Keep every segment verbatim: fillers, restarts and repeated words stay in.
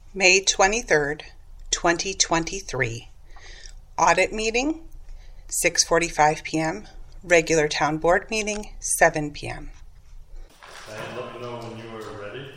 May twenty-third, twenty twenty-three. Audit meeting, six forty-five p.m. Regular town board meeting, seven p.m. And let me know when you are ready.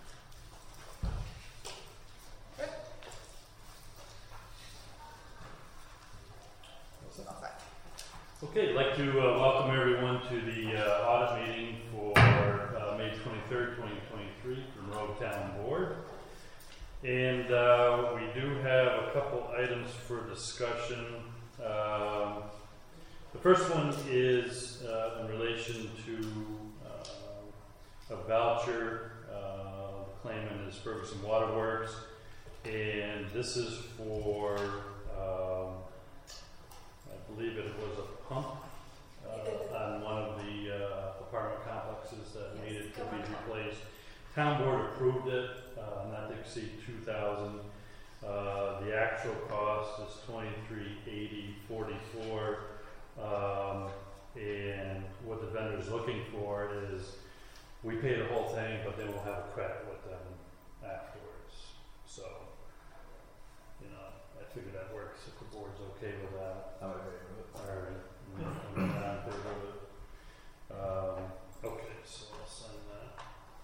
Okay, I'd like to uh, welcome everyone to the uh, audit meeting for uh, May twenty-third, twenty twenty-three from Rogue Town Board. And uh, we do have a couple items for discussion. Um, the first one is uh, in relation to uh, a voucher. Uh, the claimant is Ferguson Waterworks, and this is for, um, I believe it was a pump uh, on one of the uh, apartment complexes that Yes, needed to be replaced. Town board approved it, uh, not to exceed two thousand. Uh, the actual cost is twenty-three eighty forty-four, um, and what the vendor is looking for is we pay the whole thing, but then we'll have a credit with them afterwards. So, you know, I figured that works if the board's okay with that. I'm okay with it. All right. I'm not in favor of it. Um, okay, so I'll send that.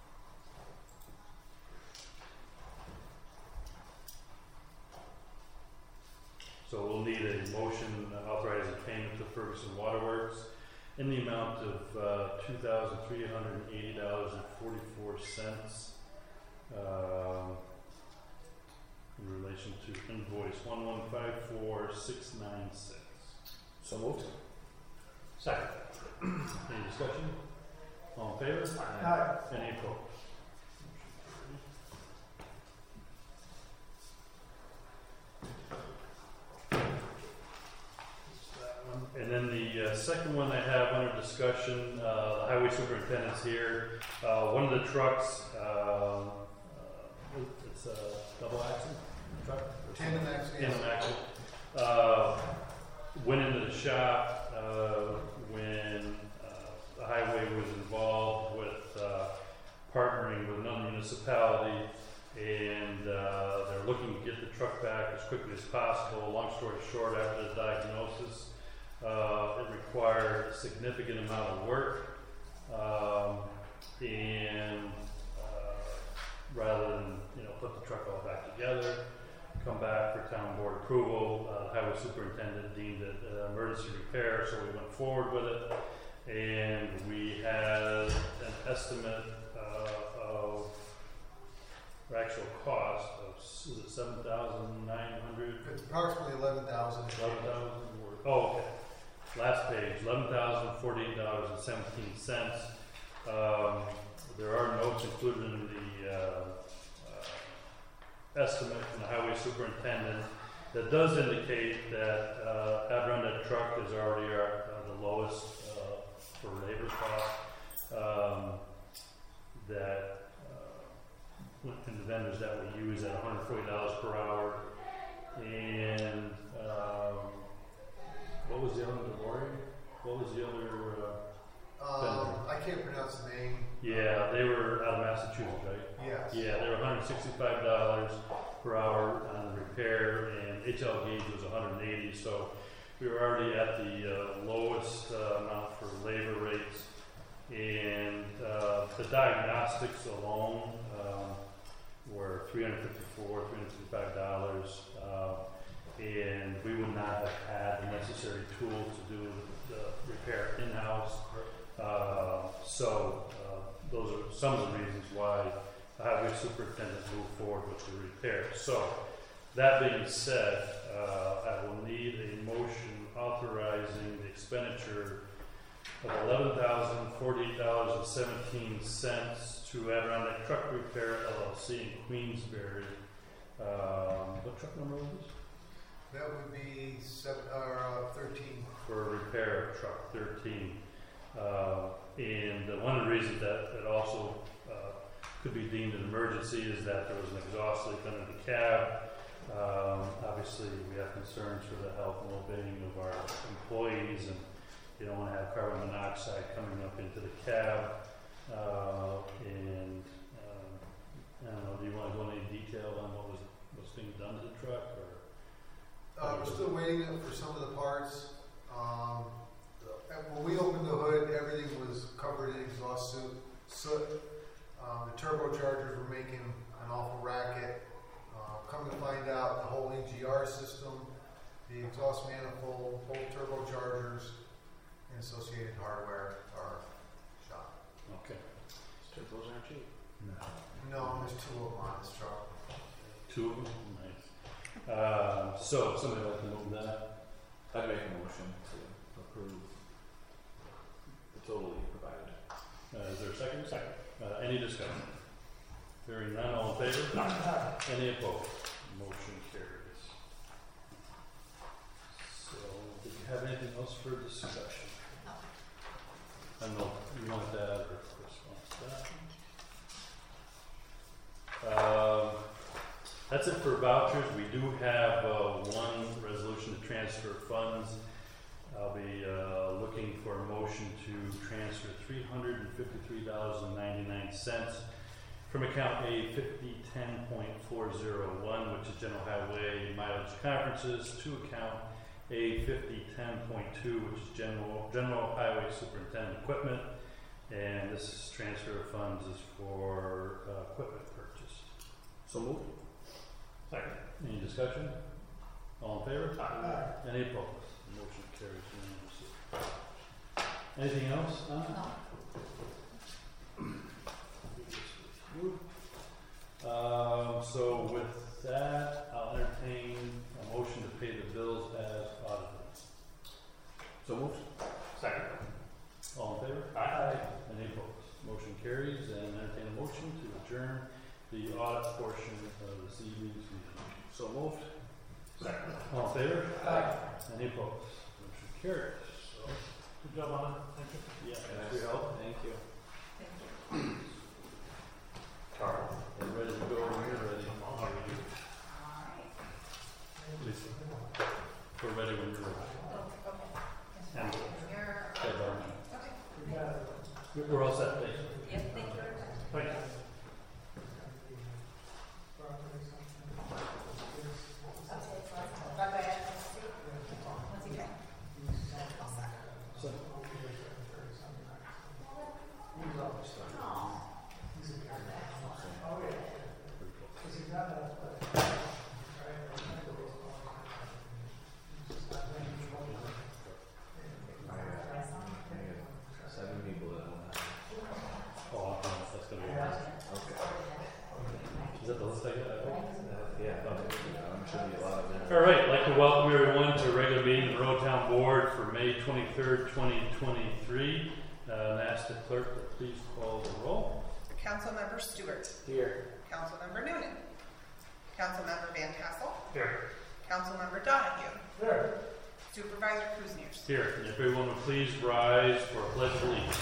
So we'll need a motion authorizing payment to Ferguson Waterworks in the amount of uh, two thousand three hundred eighty dollars and forty-four cents um, in relation to invoice one one five four six nine six. So moved. Second. Any discussion? All in favor? Aye. Any opposed? And then the uh, second one I have under discussion, uh, the highway superintendent's here. Uh, one of the trucks, uh, uh, it's a double axle truck? Tandem axle. Tandem axle. Uh, went into the shop uh, when uh, the highway was involved with uh, partnering with another municipality, and uh, they're looking to get the truck back as quickly as possible. Long story short, after the diagnosis, Uh, it required a significant amount of work, um, and uh, rather than you know put the truck all back together, come back for town board approval, uh, the highway superintendent deemed it uh, emergency repair, so we went forward with it, and we had an estimate uh, of or actual cost of is it seven thousand nine hundred? It's approximately eleven thousand. Eleven thousand. Oh, okay. Last page, eleven thousand forty-eight dollars and seventeen cents. Um, there are notes included in the uh, uh, estimate from the highway superintendent that does indicate that uh, Adirondack truck is already our, uh, the lowest uh, for labor cost. Um, that uh, and the vendors that we use at one hundred forty dollars per hour, and um, what was the other DeLorean? What was the other? Uh, Um, I can't pronounce the name. yeah, they were out of Massachusetts, right? Yes. Yeah, they were one hundred sixty-five dollars per hour on repair, and H L gauge was one hundred eighty. So we were already at the uh, lowest uh, amount for labor rates, and uh, the diagnostics alone um, were three hundred fifty-four, three hundred fifty-five dollars. Uh, and we would not have had the necessary tools to do the repair in-house. Uh, so uh, those are some of the reasons why the highway superintendent moved forward with the repair. So that being said, uh, I will need a motion authorizing the expenditure of eleven thousand forty-eight dollars and seventeen cents to Adirondack Truck Repair L L C in Queensbury. Um, what truck number was this? That would be seven, or, uh, thirteen. For a repair of truck thirteen. Uh, and uh, one of the reasons that it also uh, could be deemed an emergency is that there was an exhaust leak under the cab. Um, obviously, we have concerns for the health and well-being of our employees, and you don't want to have carbon monoxide coming up into the cab. Uh, and uh, I don't know, do you want to go into any detail on what was onto the truck, or? Uh, we're still waiting for some of the parts. Um, the- when we opened the hood, everything was covered in exhaust soot. soot. Um, the turbochargers were making an awful racket. Uh, come to find out, the whole E G R system, the exhaust manifold, both turbochargers, and associated hardware are shot. Okay. Turbos aren't cheap. No, there's two of them on this truck. Two of them? Nice. Uh, so, somebody like to move that? I'd make a motion to approve the total you provided. Uh, is there a second? Second. Uh, any discussion? Hearing none, all in favor? Any opposed? Motion carries. So, did you have anything else for discussion? I don't know, you want to add or response to that? Um, that's it for vouchers. We do have uh, one resolution to transfer funds. I'll be uh, looking for a motion to transfer three hundred fifty-three dollars and ninety-nine cents from account A fifty ten point four zero one, which is General Highway Mileage Conferences, to account A fifty ten point two, which is General General Highway Superintendent Equipment. And this transfer of funds is for uh, equipment purchase. So moved. Second. Any discussion? All in favor? Aye. Any opposed? Motion carries unanimously. Anything else? No. Um, so with that, I'll entertain a motion to pay the bills as audited. So moved. Second. All in favor? Aye. Any opposed? Motion carries, and entertain a motion to adjourn the audit portion of this evening's meeting. So moved. Second. All in favor? Aye. Any opposed? Motion carries. So, good job on it. Thank you. Yeah, thanks for your help. Thank you. Thank you. Carl, we're ready to go when you're ready. How are you? All right. Lisa, we're ready when you're ready. Oh, okay. And You're, Ted Barman. okay. We're all set, thank you. Yep, thank you. Thank you. Bye-bye. What's he doing? All set. So, Aw. Seven people that want that. oh, that's gonna be awesome. Okay. Is that the list I got? Uh, yeah, I'm sure you a lot of that. All right, I'd like to welcome everyone to a regular meeting of the Roadtown Board for May twenty-third, twenty twenty-three. Uh, and ask the clerk to please call the roll. Councilmember Stewart. Here. Councilmember Noonan. Councilmember Van Tassel. Here. Councilmember Donahue. Here. Supervisor Kuzniers. Here, and if everyone would please rise for a pledge of allegiance.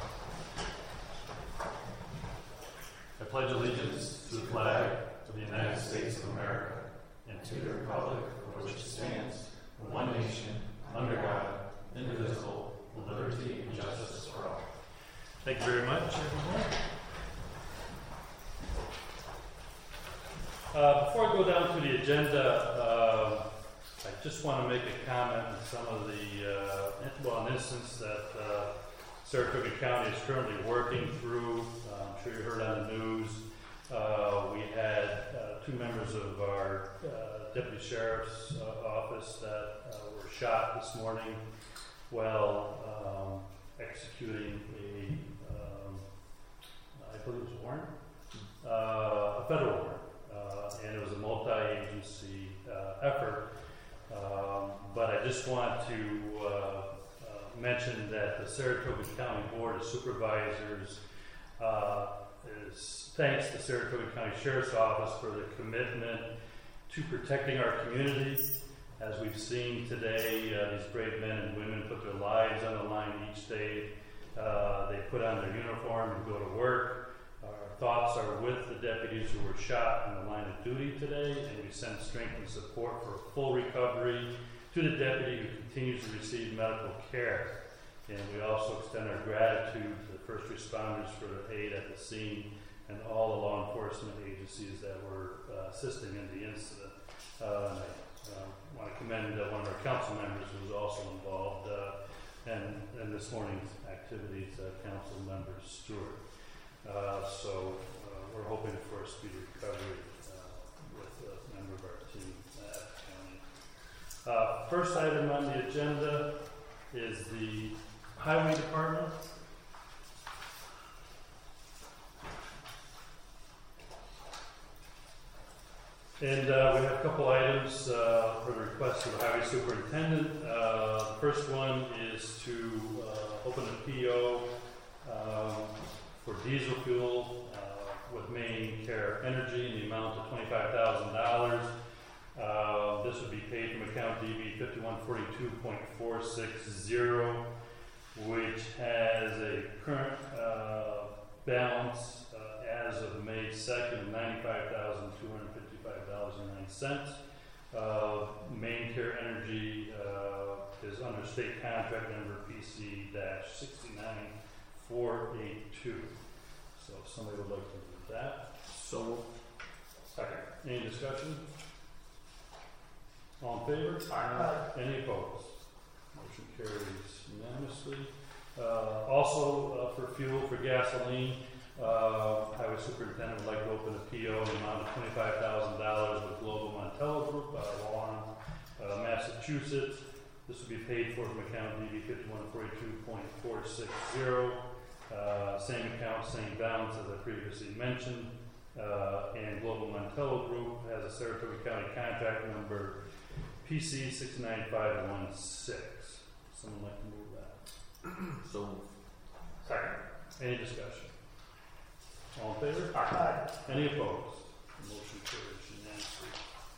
I pledge allegiance to the flag of the United States of America and to the republic for which it stands, one nation, under God, indivisible, with liberty and justice for all. Thank you very much, everyone. Uh, before I go down to the agenda, uh, I just want to make a comment on some of the, uh, well, an instance that uh, Saratoga County is currently working through. Uh, I'm sure you heard on the news. Uh, we had uh, two members of our uh, deputy sheriff's uh, office that uh, were shot this morning while um, executing a, um, I believe it was a warrant, uh, a federal warrant. Uh, and it was a multi-agency uh, effort. Um, but I just want to uh, uh, mention that the Saratoga County Board of Supervisors uh, is, thanks the Saratoga County Sheriff's Office for the commitment to protecting our community. As we've seen today, uh, these brave men and women put their lives on the line each day. Uh, they put on their uniform and go to work. Our thoughts are with the deputies who were shot in the line of duty today, and we send strength and support for a full recovery to the deputy who continues to receive medical care. And we also extend our gratitude to the first responders for their aid at the scene and all the law enforcement agencies that were uh, assisting in the incident. Uh, I want to commend uh, one of our council members who was also involved uh, in, in this morning's activities, uh, Council Member Stewart. Uh, so uh, we're hoping for a speedy recovery uh, with a member of our team at the county. Uh, first item on the agenda is the Highway Department. And uh, we have a couple items uh, for the request of the Highway Superintendent. Uh, the first one is to uh, open a P O um, for diesel fuel uh, with Maine Care Energy in the amount of twenty-five thousand dollars. Uh, this would be paid from account D B fifty-one forty-two point four six zero, which has a current uh, balance uh, as of May second of ninety-five thousand two hundred fifty-five dollars and nine cents. Uh, Maine Care Energy uh, is under state contract number P C six nine four eight two. So if somebody would like to do that. So, Second. Any discussion? All in favor? Aye. Any opposed? Motion carries unanimously. Uh, also, uh, for fuel, for gasoline, uh, Highway Superintendent would like to open a P O in the amount of twenty-five thousand dollars with Global Montello Group out of Walham, uh, Massachusetts. This will be paid for from account D B fifty-one forty-two point four six zero. Uh, same account, same balance as I previously mentioned. Uh, and Global Montello Group has a Saratoga County contract number P C six nine five one six. Someone like to move that? so Second. Any discussion? All in favor? Aye. Any opposed? Motion carries unanimously.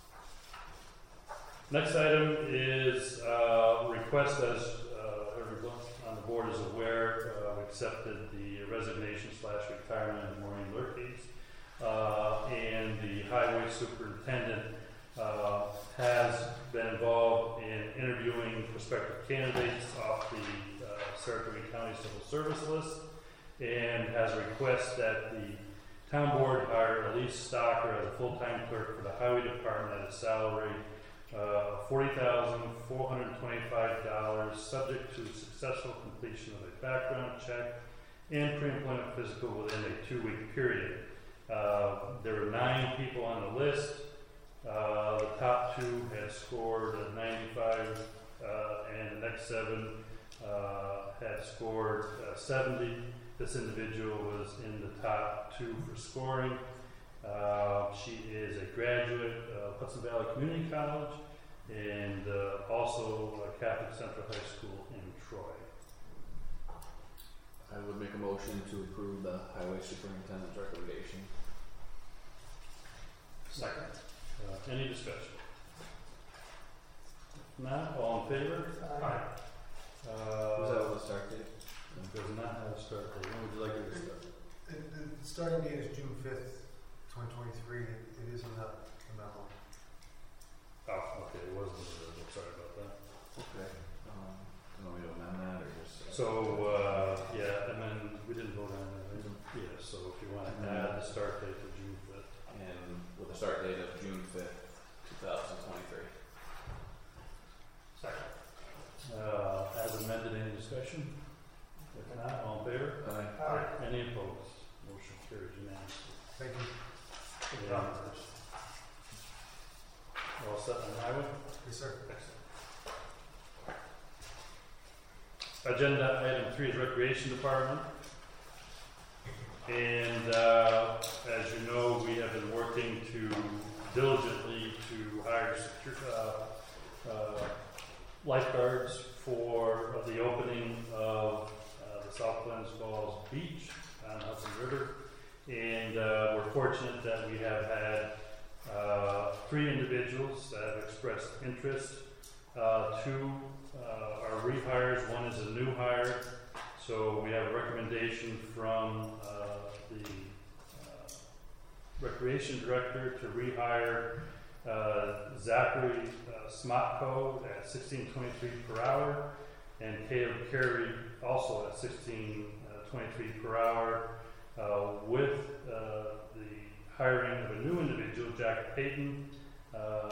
Next item is uh, request, as uh, everyone on the board is aware, uh, we accepted the resignation slash retirement of Maureen Lurkes, uh, and the highway superintendent uh, has been involved in interviewing prospective candidates off the uh, Saratoga County Civil Service list, and has a request that the town board hire Elise Stocker as a full-time clerk for the highway department at a salary uh, of forty thousand four hundred twenty-five dollars, subject to successful completion of a background check and pre-employment physical within a two-week period. Uh, there were nine people on the list. Uh, the top two had scored a ninety-five, uh, and the next seven uh, had scored uh, seventy. This individual was in the top two for scoring. Uh, she is a graduate of Hudson Valley Community College and uh, also uh, Catholic Central High School in Troy. I would make a motion to approve the highway superintendent's recommendation. Second. Uh, any discussion? If not, all in favor? Aye. Uh, Was that with the start date? does not have a start date. When would you like it to start? The, the starting date is June fifth, twenty twenty-three. It, it is in the, the memo. Oh, okay, it wasn't. Uh, sorry about that. Okay. Um, do you want me to amend that or just? So, uh, yeah, and then we didn't vote on that. Right? Yeah, so if you want to add the start date to June fifth. And with a start date of June fifth, two thousand twenty-three. Second. Uh, as amended, any discussion? If not, all in favor? Aye. Aye. Any opposed? Motion carries unanimously. Thank you. Yeah. All set on highway? Yes, sir. Excellent. Agenda item three is Recreation Department. And uh, as you know, we have been working to diligently to hire secure, uh, uh, lifeguards for the opening of uh, the South Glens Falls Beach on Hudson River. And uh, we're fortunate that we have had uh, three individuals that have expressed interest. Uh, two uh, are rehires, one is a new hire. So we have a recommendation from uh, the uh, Recreation Director to rehire uh, Zachary uh, Smotko at sixteen twenty-three per hour, and Caleb Carey also at sixteen twenty-three per hour, uh, with uh, the hiring of a new individual, Jack Payton, uh,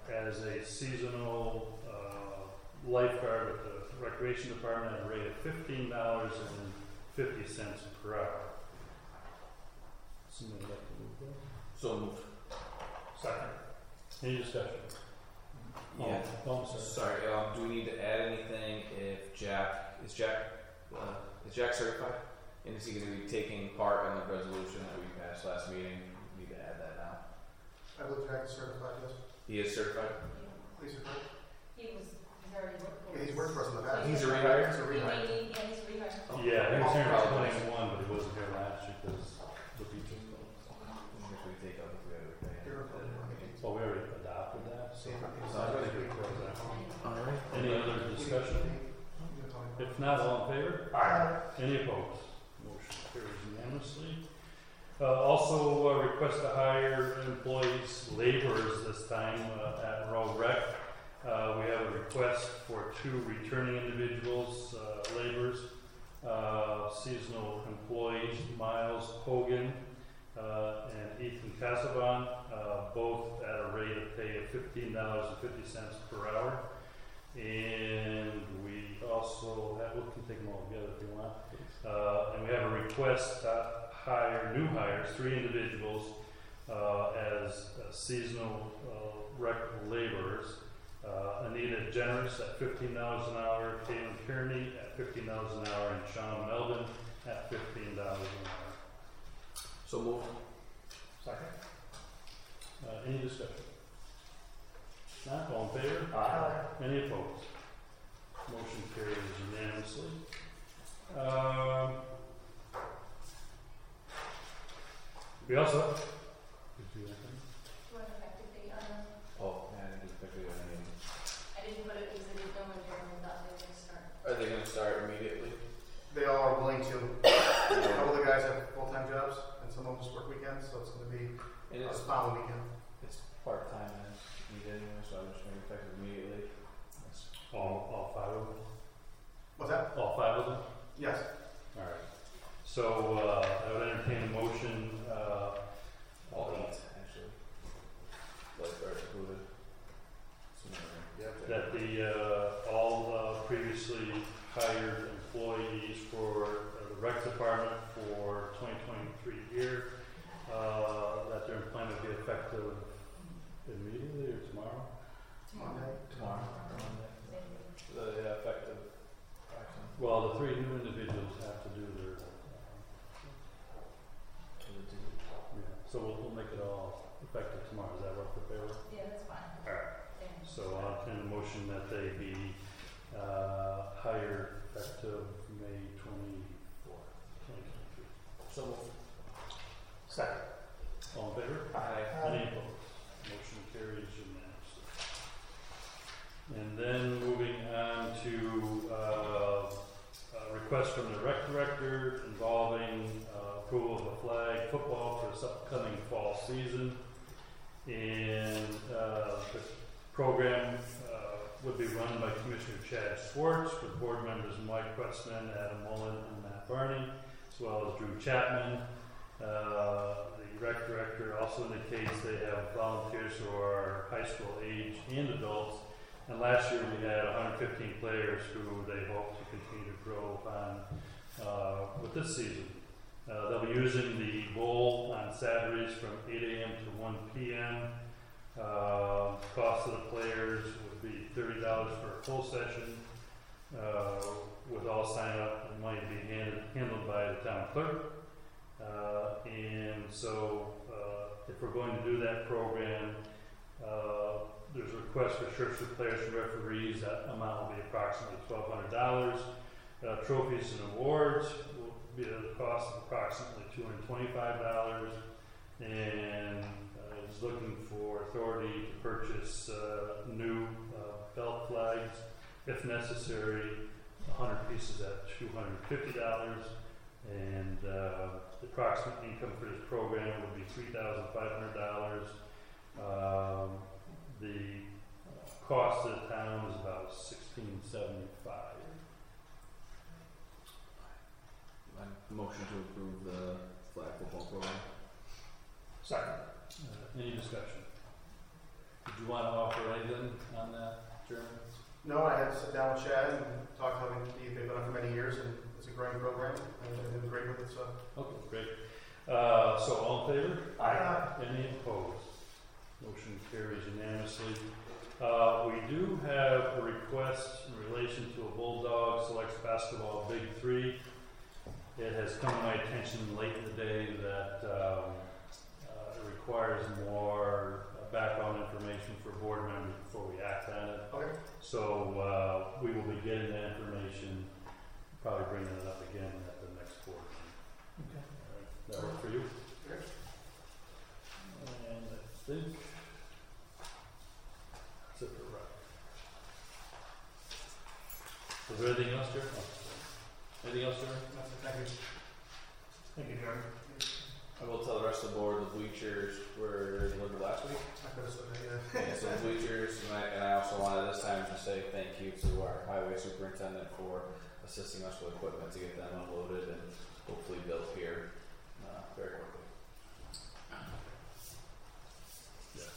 as a seasonal uh, lifeguard with the Recreation Department at a rate of fifteen dollars and fifty cents per hour. Somebody like to move that? So moved. Second. Any discussion? Yeah. Oh, I'm sorry. Sorry, um, do we need to add anything if Jack, is Jack, uh, is Jack certified? And is he gonna be taking part in the resolution that we passed last meeting? We need to add that now. I believe Jack is certified, yes. He is certified? Please, certified. He was, he's already worked for us. Yeah, he's worked for us in the past. He's a rehire? He's a He rehire. may need, yeah, he's a rehire. Yeah, he was here in Oh, twenty-one, but he wasn't here last year because the beaches. If we take up, if we ever pay Here. Well, we already adopted that, so. Yeah. I think we close that one. Alright. Any other discussion? If not, all in favor? Aye. Any opposed? Motion carries unanimously. Uh, also, uh, request to hire employees, laborers this time uh, at Row Rec. Uh, we have a request for two returning individuals, uh, laborers, uh, seasonal employees, Miles Hogan uh, and Ethan Casaban, uh, both at a rate of pay of fifteen dollars and fifty cents per hour. And we also have, we can take them all together if you want. Uh, and we have a request to hire new hires, three individuals, uh, as uh, seasonal uh, rec laborers. Uh, Anita Generous at fifteen dollars an hour, Caitlin Kearney at fifteen dollars an hour, and Sean Melvin at fifteen dollars an hour. So moved. Second. Uh, any discussion? Not all in favor? Aye. Any opposed? Motion carries unanimously. Um, we also. Did you have anything? Do you want an effective date on them? Oh, yeah, I didn't expect to do anything. I didn't put it because I didn't know when Jeremy thought they were going to start. Are they gonna start immediately? They all are willing to. A couple of the guys have full-time jobs, and some of them just work weekends, so it's gonna be And a it's, spot weekend. it's part-time and it's needed anyway, so I'm just gonna effect it immediately. That's All, all five of them? What's that? All five of them? Yes. All right. So, uh, I would entertain a motion, uh, all eight, actually. Lifeguard included. So, yeah. that the, uh, all, uh, previously hired employees for uh, the rec department for twenty twenty-three year, uh, that their employment be effective immediately or tomorrow? Monday. Tomorrow. The yeah, effective action. Well, the three new individuals have to do their, uh, To the two. yeah, so we'll, we'll make it all effective tomorrow. Does that work for Baylor? Yeah, that's fine. All right. Yeah. So I'll entertain a motion that they be, uh, hired effective May twenty-fourth, twenty twenty-three. So moved. Second. All in favor? Aye. Any opposed? Motion carries unanimously. And then moving on to uh, a request from the rec director involving uh, approval of a flag football for this upcoming fall season. And uh, the program uh, would be run by Commissioner Chad Swartz with board members Mike Westman, Adam Mullen, and Matt Barney, as well as Drew Chapman. Uh, the rec director also indicates they have volunteers who are high school age and adults. And last year we had one hundred fifteen players who they hope to continue to grow upon uh, with this season. Uh, they'll be using the bowl on Saturdays from eight a.m. to one p.m. Uh, cost of the players would be thirty dollars for a full session. Uh, with all sign up, it might be handed, handled by the town clerk. Uh, and so, uh, if we're going to do that program, uh, there's a request for shirts for players and referees. That amount will be approximately twelve hundred dollars. Uh, trophies and awards will be at a cost of approximately two hundred twenty-five dollars. And uh, is looking for authority to purchase uh, new uh, belt flags, if necessary, one hundred pieces at two hundred fifty dollars. And uh, the approximate income for this program would be three thousand five hundred dollars. Um, the uh, cost of the town is about sixteen seventy-five. My motion to approve the flag football program. Second. Uh, any discussion? Did you want to offer anything on that, Jeremy? No, I had to sit down with Chad and talk to him. They've been on for many years, and it's a growing program, and they've been great with it. So, Okay, great. Uh, so all in favor? Aye. Any opposed? Motion carries unanimously. Uh, we do have a request in relation to a Bulldog Selects Basketball Big Three. It has come to my attention late in the day that um, uh, it requires more uh, background information for board members before we act on it. okay. So uh, we will be getting that information, probably bringing it up again at the next board meeting. Okay. All right. That work for you? Great. And I think that's it for Rec. Is there anything else, Jerry? Oh, anything else, Jerry? That's it. Thank you. Thank you, Jerry. I will tell the rest of the board the bleachers were delivered last week. I could have said that, yeah. And so the bleachers, and I, and I also wanted this time to say thank you to our highway superintendent for assisting us with equipment to get them unloaded and hopefully built here uh, very quickly. Yes.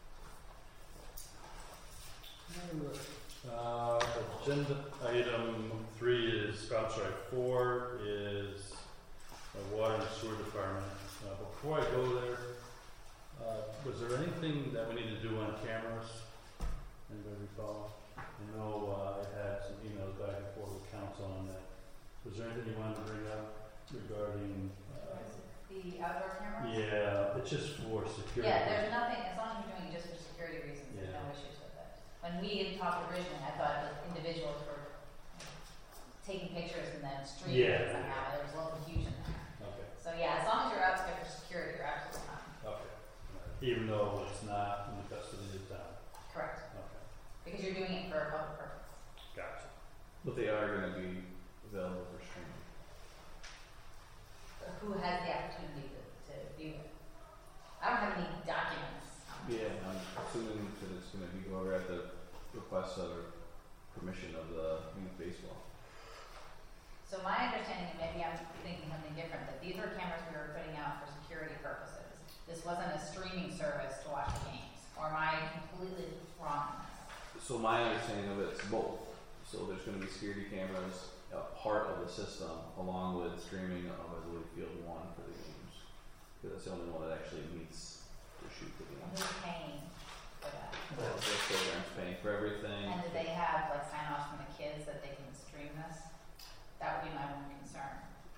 Uh, agenda item three is, I'm sorry, four is uh, water and sewer department. Uh, before I go there, uh, was there anything that we need to do on cameras? Anybody recall? I know uh, I had some emails back and forth with council on that. Was there anything you wanted to bring up regarding? Uh, The outdoor camera? yeah, it's just for security. Yeah, there's nothing, as long as you're doing it just for security reasons, there's Yeah. no issues with it. When we had talked originally, I thought it was individuals were taking pictures and then streaming Yeah. it somehow, there was a little confusion there. Okay. So yeah, as long as you're out there for security, you're absolutely fine. Okay. Even though it's not in the custody of the town. Correct. Okay. Because you're doing it for a public purpose. Gotcha. But they are going to be available for streaming. So who has the opportunity to, to view it? I don't have any documents. Yeah, I'm assuming that it's going to be over at the request or permission of the youth baseball. So my understanding, and maybe I'm thinking something different, that these are cameras we were putting out for security purposes. This wasn't a streaming service to watch the games. Or am I completely wrong on this? So my understanding of it's both. So there's going to be security cameras, a part of the system, along with streaming of, I believe, Field One for the games. Because that's the only one that actually meets to shoot the And games. who's paying for that? Well, their program's paying for everything. And do they have like sign offs from the kids that they can stream this? That would be my one concern.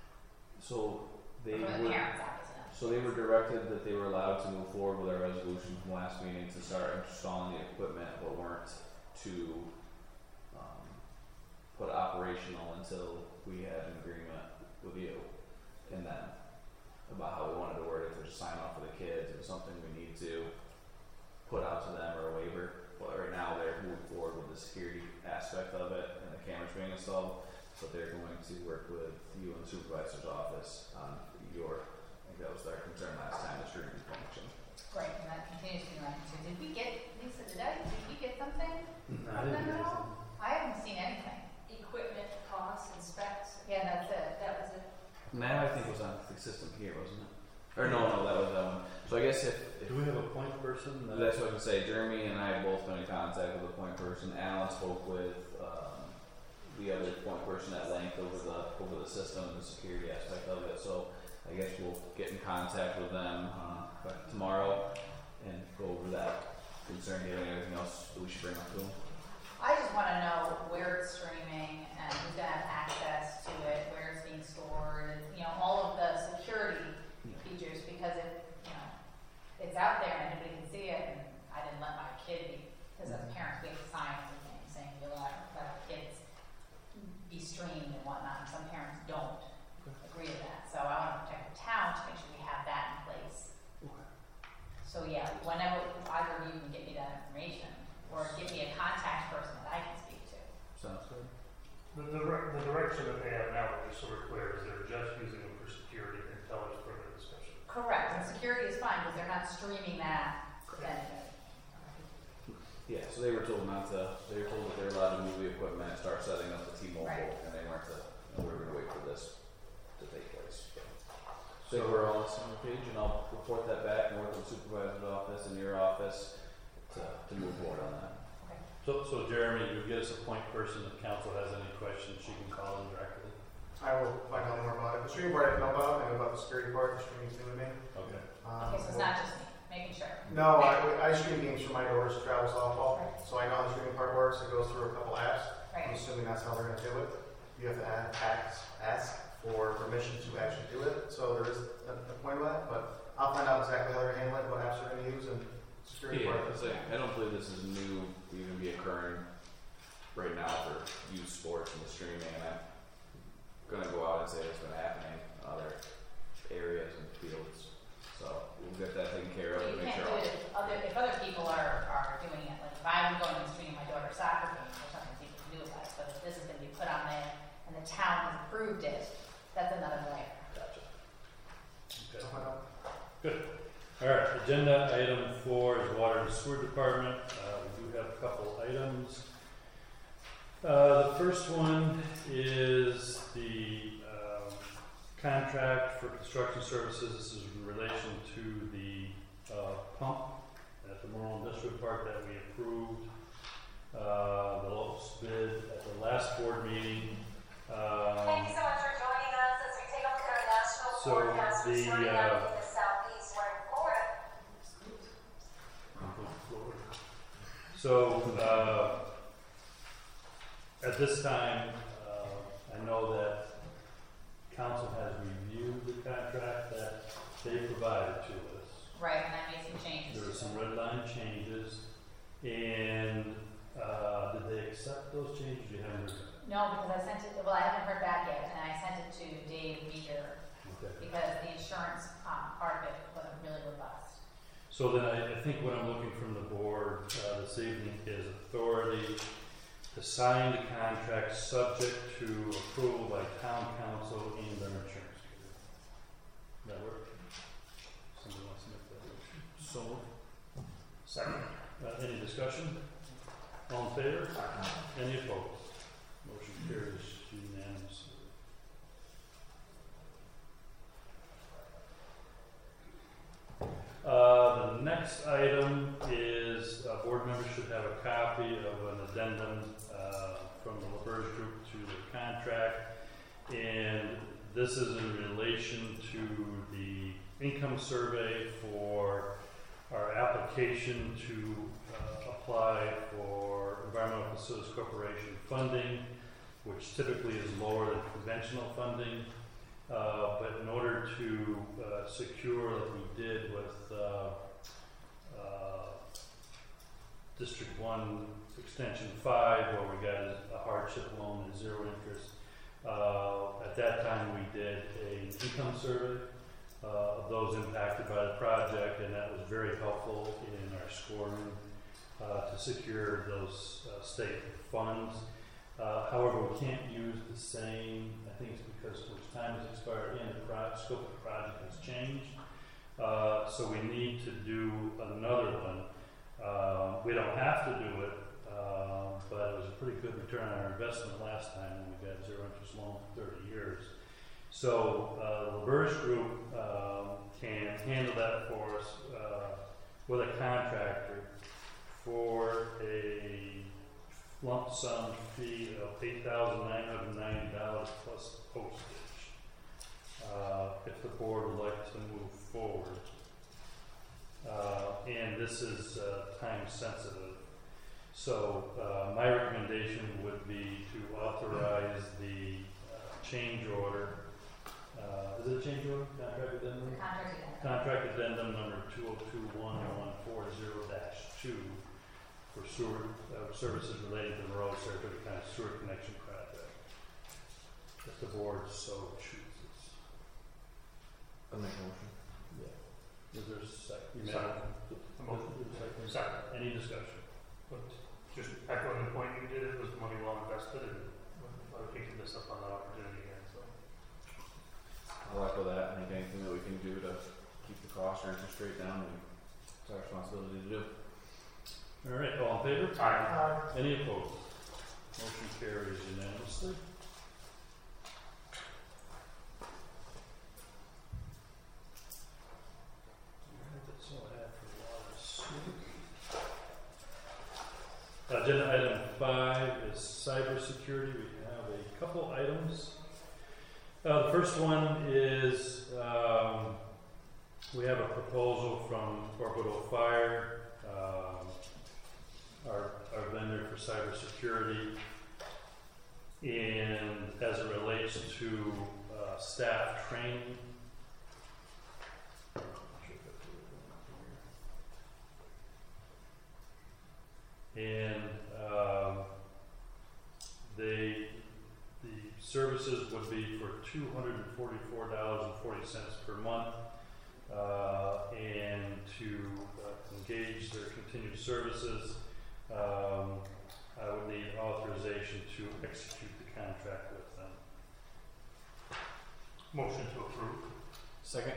So they From the would. parents, obviously. So they were directed that they were allowed to move forward with our resolution from last meeting to start installing the equipment, but weren't to um, put operational until we had an agreement with you and them about how we wanted to word it. If there's a sign off for the kids, if it's something we need to put out to them or a waiver. But right now they're moving forward with the security aspect of it and the cameras being installed. So they're going to work with you and the supervisor's office on your. That was our concern last time, the streaming function. Right, and that continues to be my concern. Did we get, Lisa, did I, did you get something I from them didn't at get all? I haven't seen anything. Equipment, costs, and specs. Yeah, that's it. That was it. Now I think it was on the system here, wasn't it? Or no, no, that was um. So I guess if, if Do we have a point person? That that's what I was gonna say, Jeremy and I have both been in contact with the point person. Alan spoke with um, the other point person at length over the over the system and the security aspect of it. So I guess we'll get in contact with them uh, tomorrow and go over that concern. Do you have anything else that we should bring up to them? I just want to know where it's streaming and who's going to have access to it, where it's being stored, and, you know, all of the security features, because if, you know, it's out there and nobody can see it, and I didn't let my kid be, because as parents we have to sign everything saying you'll let, let our kids be streamed and whatnot, and some parents don't agree to that. So I want to protect the town to make sure we have that in place. So yeah, whenever either of you can get me that information, or give me a contact person that I can speak to. Sounds good. The, the, the direction that they have now, to be sort of clear, is they're just using them for security until there's further discussion. Correct, and security is fine because they're not streaming that. Then, Yeah, so they were told not to. They were told that they were allowed to move the equipment and start setting up the T-Mobile, Right. and they weren't to. And we were going to wait for this to take place. So, so we're all on the same page, and I'll report that back and work with the supervisor's office and your office to, to move So, so Jeremy, you get us a point person. If council has any questions, she can call them directly. I will find out more about it. The streaming part I know about, I know about the security part, the streaming's new to me. Okay. Um, Okay, so it's not just me, making sure. No, I, I stream games for my daughter's travel softball, so I know how the streaming part works. It goes through a couple apps. I'm Right, assuming that's how they're gonna do it. You have to ask, ask, ask for permission to actually do it, so there is a, a point of that, but I'll find out exactly how they're handling it, what apps they're gonna use, and security Yeah, part. it's like, I don't believe this is new to even be occurring right now for youth sports and the streaming, and I'm gonna go out and say it's been happening in other areas and fields. So we'll get that taken care of you and make can't sure. do it if other, if other people are, are doing it, like if I'm going and streaming my daughter's soccer game, there's something people can do about it, but if this is gonna be put on there and the town has approved it, that's another layer. Gotcha. Okay. I'll find out. Good. All right. Agenda item four is water and sewer department. Uh, we do have a couple items. Uh, the first one is the um, contract for construction services. This is in relation to the uh, pump at the Morrill Industrial Park that we approved. Uh, the lowest bid at the last board meeting. Um, Thank you so much for joining us as we take a look at our national So forecast for the, starting uh, out in the southeast. We're in Florida. So, uh, at this time, uh, I know that council has reviewed the contract that they provided to us. Right, and I made some changes. There were some red line changes, and, uh, did they accept those changes? You haven't heard? No, because I sent it, well, I haven't heard back yet, and I sent it to Dave Beecher, Okay. because the insurance, um, part of it wasn't really robust. So then I, I think what I'm looking from the board, uh, this evening is authority to sign the contract subject to approval by town council and their insurance carrier. That work? Somebody wants to make that motion? So, Second. uh, any discussion? All in favor? Any opposed? Motion carries unanimously. Uh, the next item is, uh, board members should have a copy of an addendum, uh, from the LaBerge Group to the contract. And this is in relation to the income survey for our application to, uh, apply for Environmental Facilities Corporation funding, which typically is lower than conventional funding. Uh, but in order to uh, secure, like we did with uh, uh, District One Extension Five, where we got a, a hardship loan at zero interest. Uh, at that time, we did an income survey uh, of those impacted by the project, and that was very helpful in our scoring uh, to secure those uh, state funds. Uh, however, we can't use the same, I think it's because which time has expired and the pro- scope of the project has changed. Uh, so we need to do another one. Uh, we don't have to do it, uh, but it was a pretty good return on our investment last time when we got zero interest loan for thirty years. So uh, LaBerge Group um, can handle that for us uh, with a contractor for a lump sum fee of eight thousand nine hundred ninety dollars plus postage. Uh, if the board would like to move forward. Uh, and this is uh, time sensitive. So uh, my recommendation would be to authorize the uh, change order. Uh, is it a change order? Contract addendum? Contract addendum. Contract addendum number two oh two one one four zero dash two for sewer uh, services related to the Monroe Saratoga County Sewer Connection Project. If the board so chooses. I'll make a motion. Is there a second? You made Second. a- A motion. Second. Second. Any discussion? But just echoing the point you did, it was money well invested, and I think you missed up on that opportunity again, so. I'll echo that. I think anything that we can do to keep the cost or interest rate down, it's our responsibility to do. All right, all in favor? Aye. Any opposed? Motion carries unanimously. All right, that's all I have for water and sewer. Agenda item five is cybersecurity. We have a couple items. Uh, the first one is um, we have a proposal from Orbital Fire, um, our, our vendor for cybersecurity, and as it relates to uh, staff training. And um, they, the services would be for two hundred forty-four dollars and forty cents per month. Uh, and to uh, engage their continued services, um, I would need authorization to execute the contract with them. Motion to approve. Second.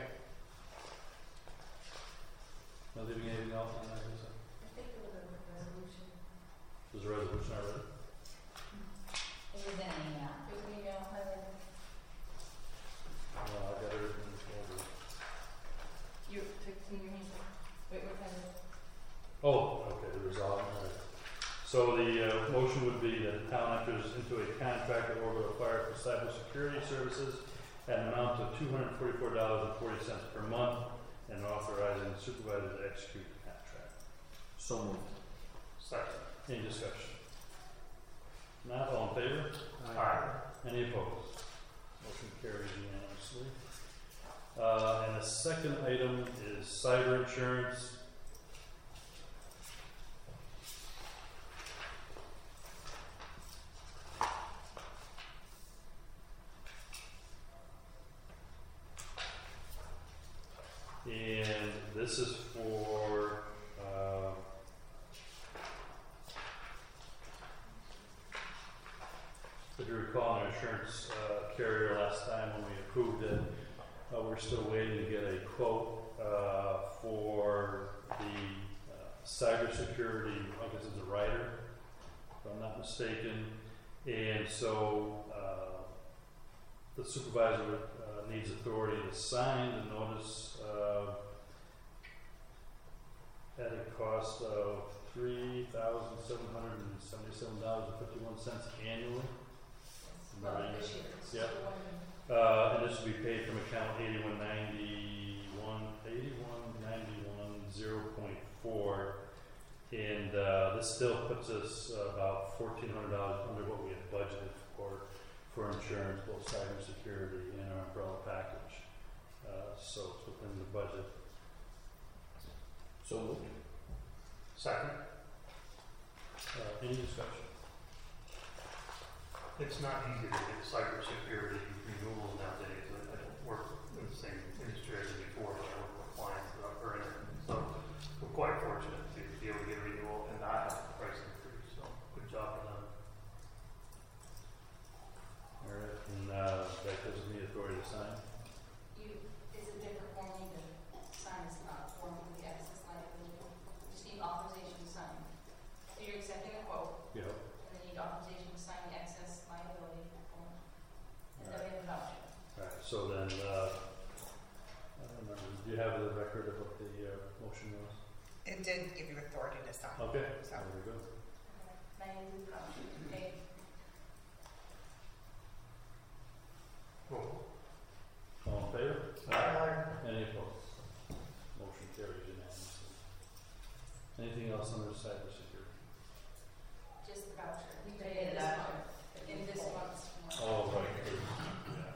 Am I leaving anything else on that? Lisa? I think there was a resolution. There's a resolution already? It was in an email. It was an email, highlighted. Well, I got everything in the folder. You took in your hand. Wait, what kind of? Oh, okay, the resolve. All right. So the uh, motion would be that the town enters into a contract with Orbital Fire for cybersecurity services at an amount of two hundred forty-four dollars and forty cents per month, and authorizing the supervisor to execute the contract. So moved. Second. Any discussion? Not all in favor? Aye. Any opposed? Motion carries unanimously. Uh, and the second item is cyber insurance. And this is for uh, if you recall, an insurance uh, carrier last time when we approved it, uh, we're still waiting to get a quote uh, for the uh, cybersecurity. I guess it's a rider, if I'm not mistaken. And so uh, the supervisor uh, needs authority to sign the notice uh, at a cost of three thousand seven hundred seventy-seven dollars and fifty-one cents annually. Well, this year. It's Yep. the one- Uh, and this will be paid from account eighty-one ninety-one, eighty-one ninety-one zero point four. And uh, this still puts us uh, about fourteen hundred dollars under what we had budgeted for for insurance, both cybersecurity and our umbrella package. Uh, so it's within the budget. So moved. Second. Uh, any discussion? It's not easy to get cybersecurity renewals nowadays. I I don't work in the same industry as before, but I work with clients that are in it. So we're quite fortunate to be able to get a renewal and not have the price increase. So good job for them. All right, and uh, that gives me authority to sign. You, it's a different form, you need to sign, it's not a form with the excess liability. You just need authorization to sign. So you're accepting a quote, Yep. and then you need authorization to sign the excess liability form. And then we have a voucher. All right, so then, uh, I don't remember, do you have the record of what the uh, motion was? It did give you authority to sign. Okay, So- there we go. Now you do the voucher. Okay. Cool. All in favor? Aye. Any opposed? Motion carries unanimously. Anything else under cybersecurity? Just the voucher. You Pay pay the this voucher. month, in this month's. Oh, right. Yeah.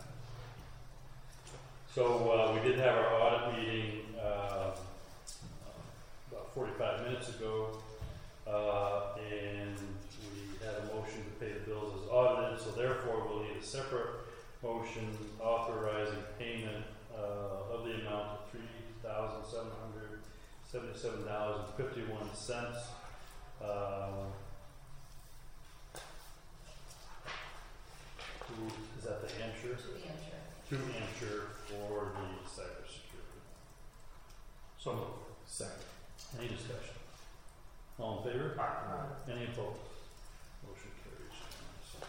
So, uh, we did have our audit meeting, uh, about forty-five minutes ago, uh, and we had a motion to pay the bills as audited, so therefore we'll need a separate motion authorizing payment, uh, of the amount of three thousand seven hundred seventy-seven dollars and fifty-one cents. Uh, to, is that the Hampshire? To the insurance. To Hampshire for the cybersecurity. So moved. Second. Any discussion? All in favor? Aye. Any opposed? Motion carries unanimously.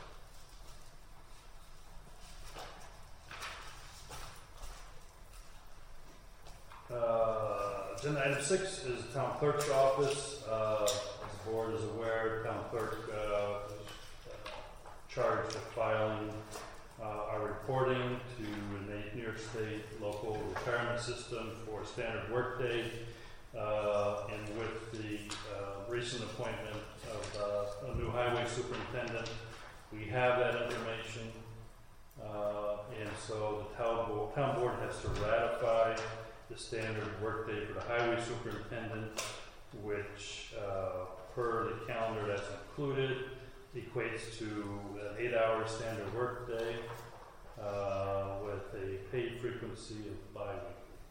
Uh, agenda item six is town clerk's office. Uh, as the board is aware, town clerk uh, is uh, charged with filing uh, our reporting to the New York State local retirement system for standard workday. Uh, and with the uh, recent appointment of uh, a new highway superintendent, we have that information. Uh, and so the town board, town board has to ratify the standard workday for the highway superintendent, which uh, per the calendar that's included equates to an eight-hour standard workday uh, with a paid frequency of bi-weekly.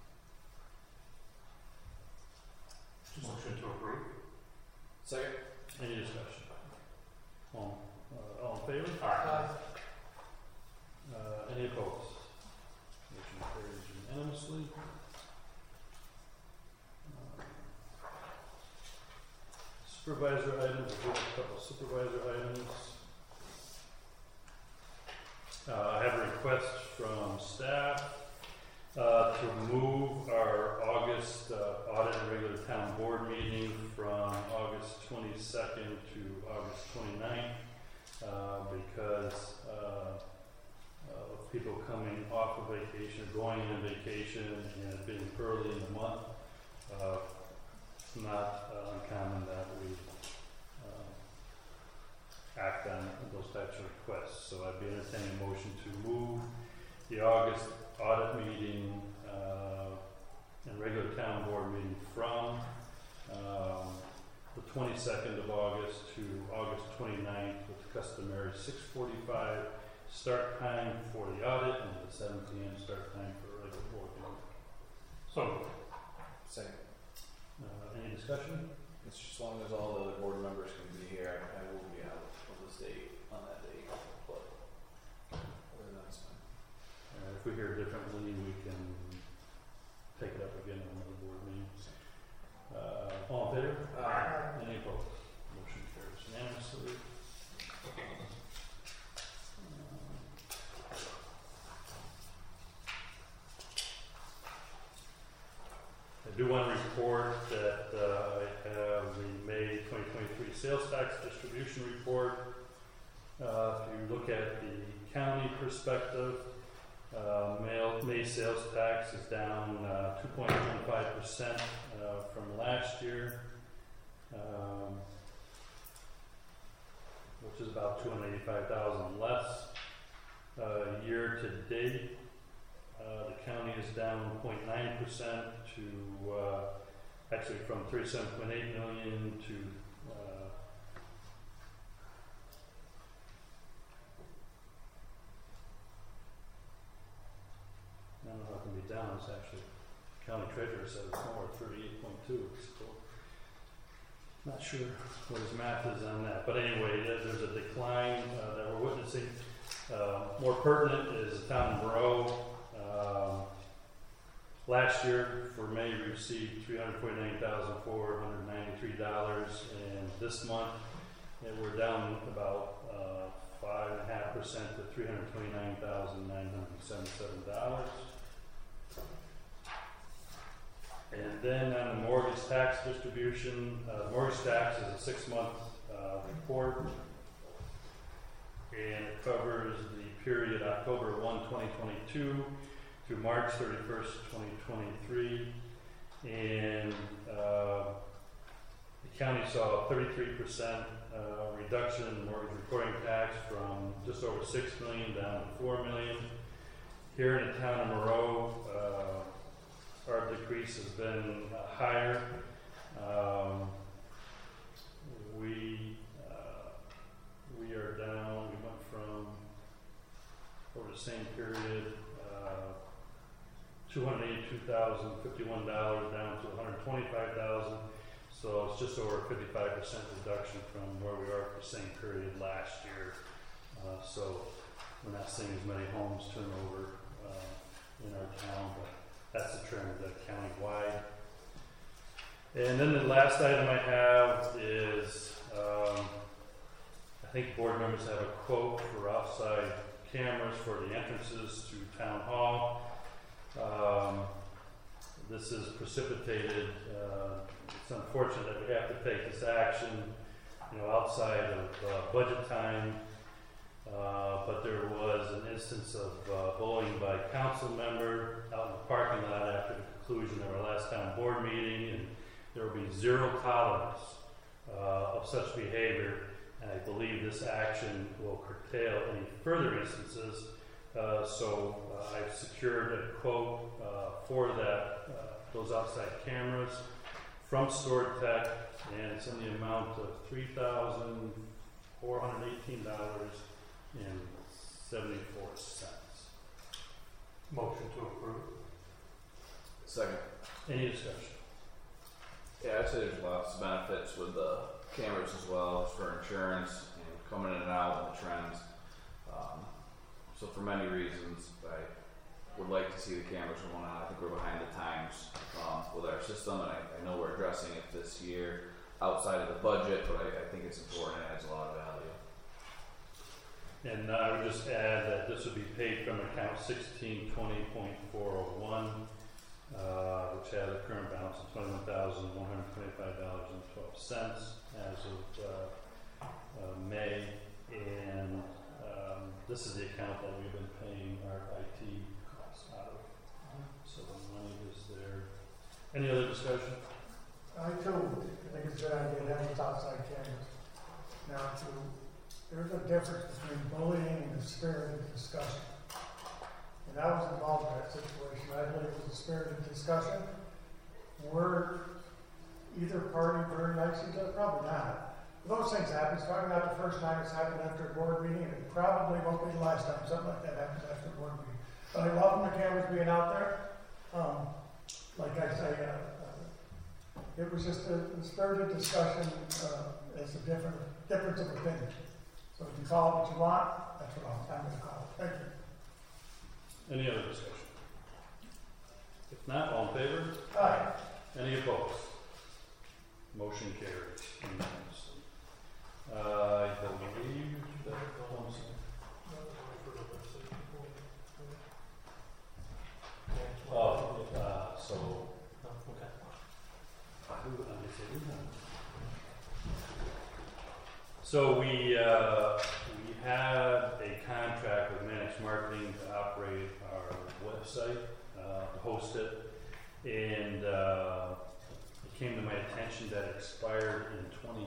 Motion to approve. Second. Any discussion? All, uh, all in favor? Aye. Uh, any opposed? Motion carries unanimously. Uh, Supervisor items, we'll do a couple supervisor items. Uh, I have a request from staff uh, to move our August uh, audit and regular town board meeting from August twenty-second to August twenty-ninth uh, because uh, uh, of people coming off of vacation, going on vacation, and it being early in the month. Uh, it's not uh, uncommon that we uh, act on those types of requests. So I'd be entertaining a motion to move the August audit meeting uh, and regular town board meeting from um, the twenty-second of August to August twenty-ninth with the customary six forty-five start time for the audit and the seven p.m. start time for a regular board meeting. So, Second. Uh, any discussion? It's just as long as all the other board members can be here, I will be out of the state on that date, but other than that, it's fine. Uh, if we hear differently, we can take it up again on another board meeting. Uh, all in favor? Aye. Any opposed? Motion carries unanimously. I do want to report that uh, I have the May twenty twenty-three sales tax distribution report. Uh, if you look at the county perspective, uh, May, May sales tax is down uh, two point one five percent uh, from last year, um, which is about two hundred eighty-five thousand less. Uh, year to date, Uh, the county is down one point nine percent to, uh, actually from thirty-seven point eight million to, uh, I don't know how it can be down, it's actually, county treasurer said it's more, thirty-eight point two, so not sure what his math is on that, but anyway, there- there's a decline uh, that we're witnessing. Uh, more pertinent is the town of Monroe. Um, last year, for May, we received three hundred forty-nine thousand four hundred ninety-three dollars, and this month, eh, we're down about uh, five and a half percent to three hundred twenty-nine thousand nine hundred seventy-seven dollars. And then on the mortgage tax distribution, uh, mortgage tax is a six-month uh, report, and it covers the period October first, twenty twenty-two to March thirty-first, twenty twenty-three. And uh, the county saw a thirty-three percent uh, reduction in mortgage recording tax from just over six million dollars down to four million dollars. Here in the town of Monroe, uh, our decrease has been uh, higher. Um, we uh, we are down, we went from, over the same period, uh, two hundred eighty-two thousand fifty-one dollars down to one hundred twenty-five thousand dollars. So it's just over a fifty-five percent reduction from where we are for the same period last year. Uh, so we're not seeing as many homes turn over uh, in our town, but that's the trend uh, countywide. And then the last item I have is, um, I think board members have a quote for outside cameras for the entrances to town hall. Um, this is precipitated, uh, it's unfortunate that we have to take this action you know, outside of uh, budget time. Uh, but there was an instance of uh, bullying by a council member out in the parking lot after the conclusion of our last town board meeting, and there will be zero tolerance uh, of such behavior. And I believe this action will curtail any further instances. Uh, so uh, I've secured a quote uh, for that, uh, those outside cameras from StoredTech, and it's in the amount of three thousand four hundred eighteen dollars and seventy-four cents. Motion to approve. Second. Any discussion? Yeah, I'd say there's lots of benefits with the cameras as well, as for insurance and coming in and out and the trends. Um, so for many reasons, I would like to see the cameras going on. I think we're behind the times um, with our system, and I, I know we're addressing it this year outside of the budget, but I, I think it's important and adds a lot of value. And uh, I would just add that this would be paid from account sixteen twenty point four oh one, uh, which has a current balance of twenty-one thousand one hundred twenty-five dollars and twelve cents as of uh, uh, May. And um, this is the account that we've been paying our I T costs out of. So the money is there. Any other discussion? I too think it's a good idea to have those outside cameras. Now, to, there's a difference between bullying and spirited discussion. And I was involved in that situation. I believe it was a spirited discussion. Were either party very nice to each other? Probably not. But those things happen. It's probably not the first time it's happened after a board meeting, and it probably won't be the last time something like that happens after a board meeting. But I welcome the cameras being out there. Um, like I say, uh, it was just a, a spirited discussion uh, as a different difference of opinion. So if you call it what you want, that's what I'm, I'm going to call it. Thank you. Any other discussion? If not, all in favor? Aye. Any opposed? Motion carries unanimously. Uh, I believe that comes. Oh, uh, so. Okay. Who- let me see, who had it? So we, uh, we have a contract with Mannix Marketing to operate our website, uh, to host it. And, uh, it came to my attention that it expired in twenty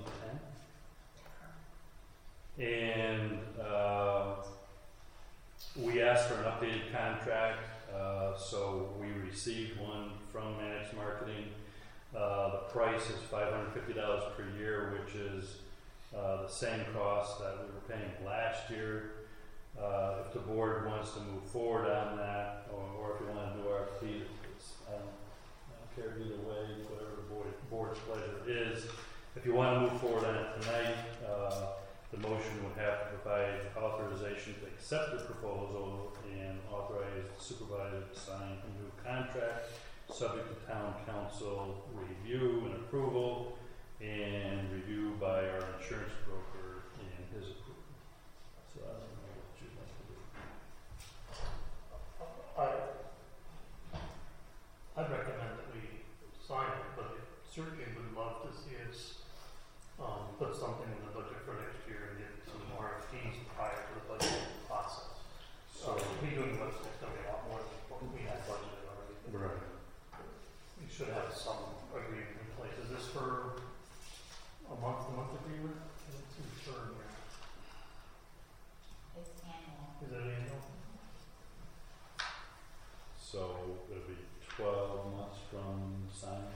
ten. And, uh, we asked for an updated contract, uh, so we received one from Mannix Marketing. Uh, the price is five hundred fifty dollars per year, which is uh, the same cost that we were paying last year. Uh, if the board wants to move forward on that, or, or if you want to do R F P, it's, I, don't, I don't care either way, whatever the board, board's pleasure is. If you want to move forward on it tonight, uh, the motion would have to provide authorization to accept the proposal and authorize the supervisor to sign a new contract, subject to town council review and approval, and review by our insurance broker and his approval. So I don't know what you'd like to do. I, I'd recommend that we sign it, but certainly would love to see us, um, put something in the budget for next year and get some R F Ps prior to the budget process. So, we doing the website's gonna be a lot more than what we had budgeted already. Right. We should have some agreement in place. Is this for a month-to-month agreement? It's for, It's annual. is it annual? So it'll be twelve months from signing.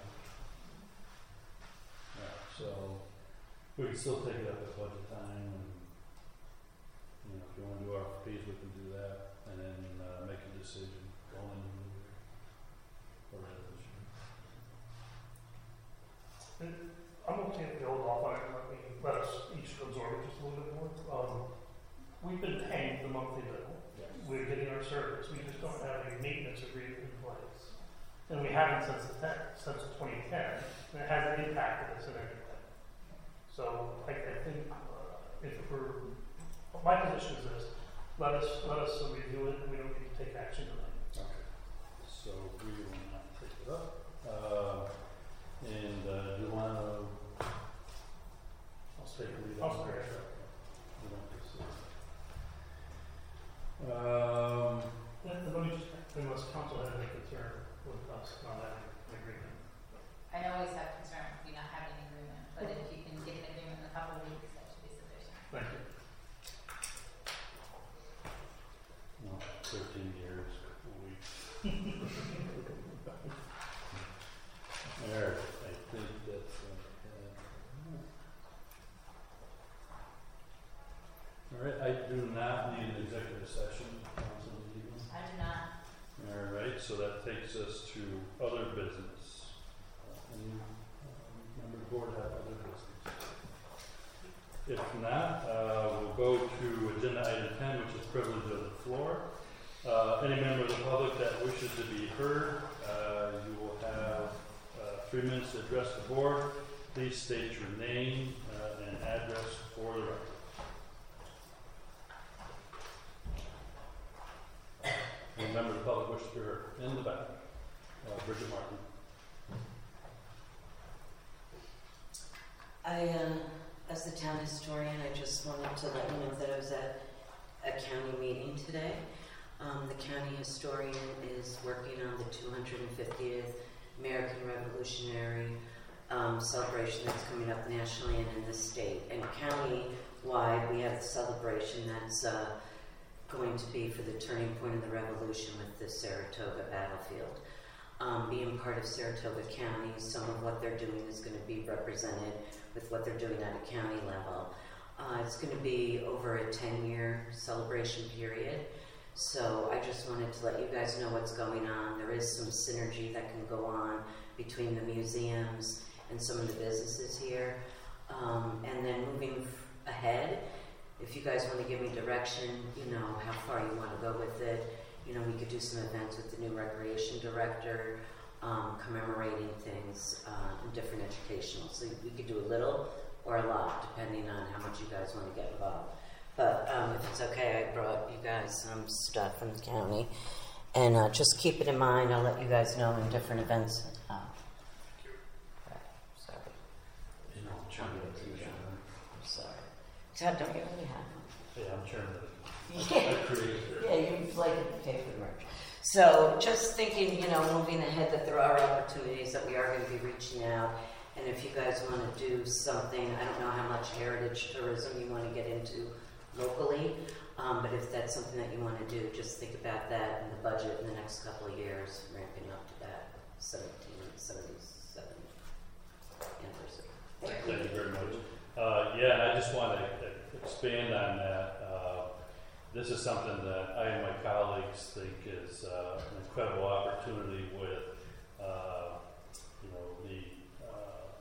Yeah, so we can still take it up at budget time, and you know, if you want to do R F Ps, we can do that, and then uh, make a decision going into the year or later this year. I'm okay if we hold off on it, let me, let us each absorb it just a little bit more. Um, we've been paying the monthly bill. Yes. We're getting our service, we just don't have a maintenance agreement in place. And we haven't since the ten, since twenty ten, and it hasn't impacted us in anything. So I, I think, uh, if we're, my position is this, let us, let us review it, and we don't need to take action tonight. Okay. So we will not take it up. Uh, and uh, do you want to? I'll take a lead I'll on start. that. Um, Let let me just, unless council has any concern with us not having an agreement. I always have concern if we not having an agreement, but if you can get an agreement in a couple of weeks, that should be sufficient. Thank you. no, thirteen years, couple weeks. There, I think that's, uh, all right, I do not need an executive session, council this evening. I do not. All right, so that takes us to other business. Uh, Any um, member of the board have other business? If not, uh, we'll go to agenda item ten, which is privilege of the floor. Uh, any member of the public that wishes to be heard, uh, you will have uh, three minutes to address the board. Please state your name uh, and address for the record. Any member of the public wishes to be heard? In the back. Uh, Bridget Martin. I, uh, as the town historian, I just wanted to let you know that I was at a county meeting today. Um, the county historian is working on the two hundred fiftieth American Revolutionary um, celebration that's coming up nationally and in the state. And county-wide, we have the celebration that's uh, going to be for the turning point of the revolution with the Saratoga battlefield. Um, being part of Saratoga County, some of what they're doing is going to be represented with what they're doing at a county level. Uh, it's going to be over a ten-year celebration period. So I just wanted to let you guys know what's going on. There is some synergy that can go on between the museums and some of the businesses here. Um, and then moving f- ahead, if you guys want to give me direction, you know, how far you want to go with it, you know, we could do some events with the new recreation director, um, commemorating things uh, in different educational. So we could do a little or a lot, depending on how much you guys want to get involved. But um, if it's okay, I brought you guys some stuff from the county. And uh, just keep it in mind. I'll let you guys know in different events. Uh, right, sorry. You know, I'm trying to do I'm sorry. Todd, don't you already have one? Yeah, I'm trying to. Yeah. I created it. Yeah, you like it, pay for the merch. So just thinking, you know, moving ahead, that there are opportunities, that we are going to be reaching out. And if you guys want to do something, I don't know how much heritage tourism you want to get into locally, um, but if that's something that you want to do, just think about that in the budget in the next couple of years, ramping up to that seventeen seventy-seven anniversary. Thank you very much. Uh, yeah, and I just want to expand on that. Uh, this is something that I and my colleagues think is uh, an incredible opportunity with, uh, you know, the uh,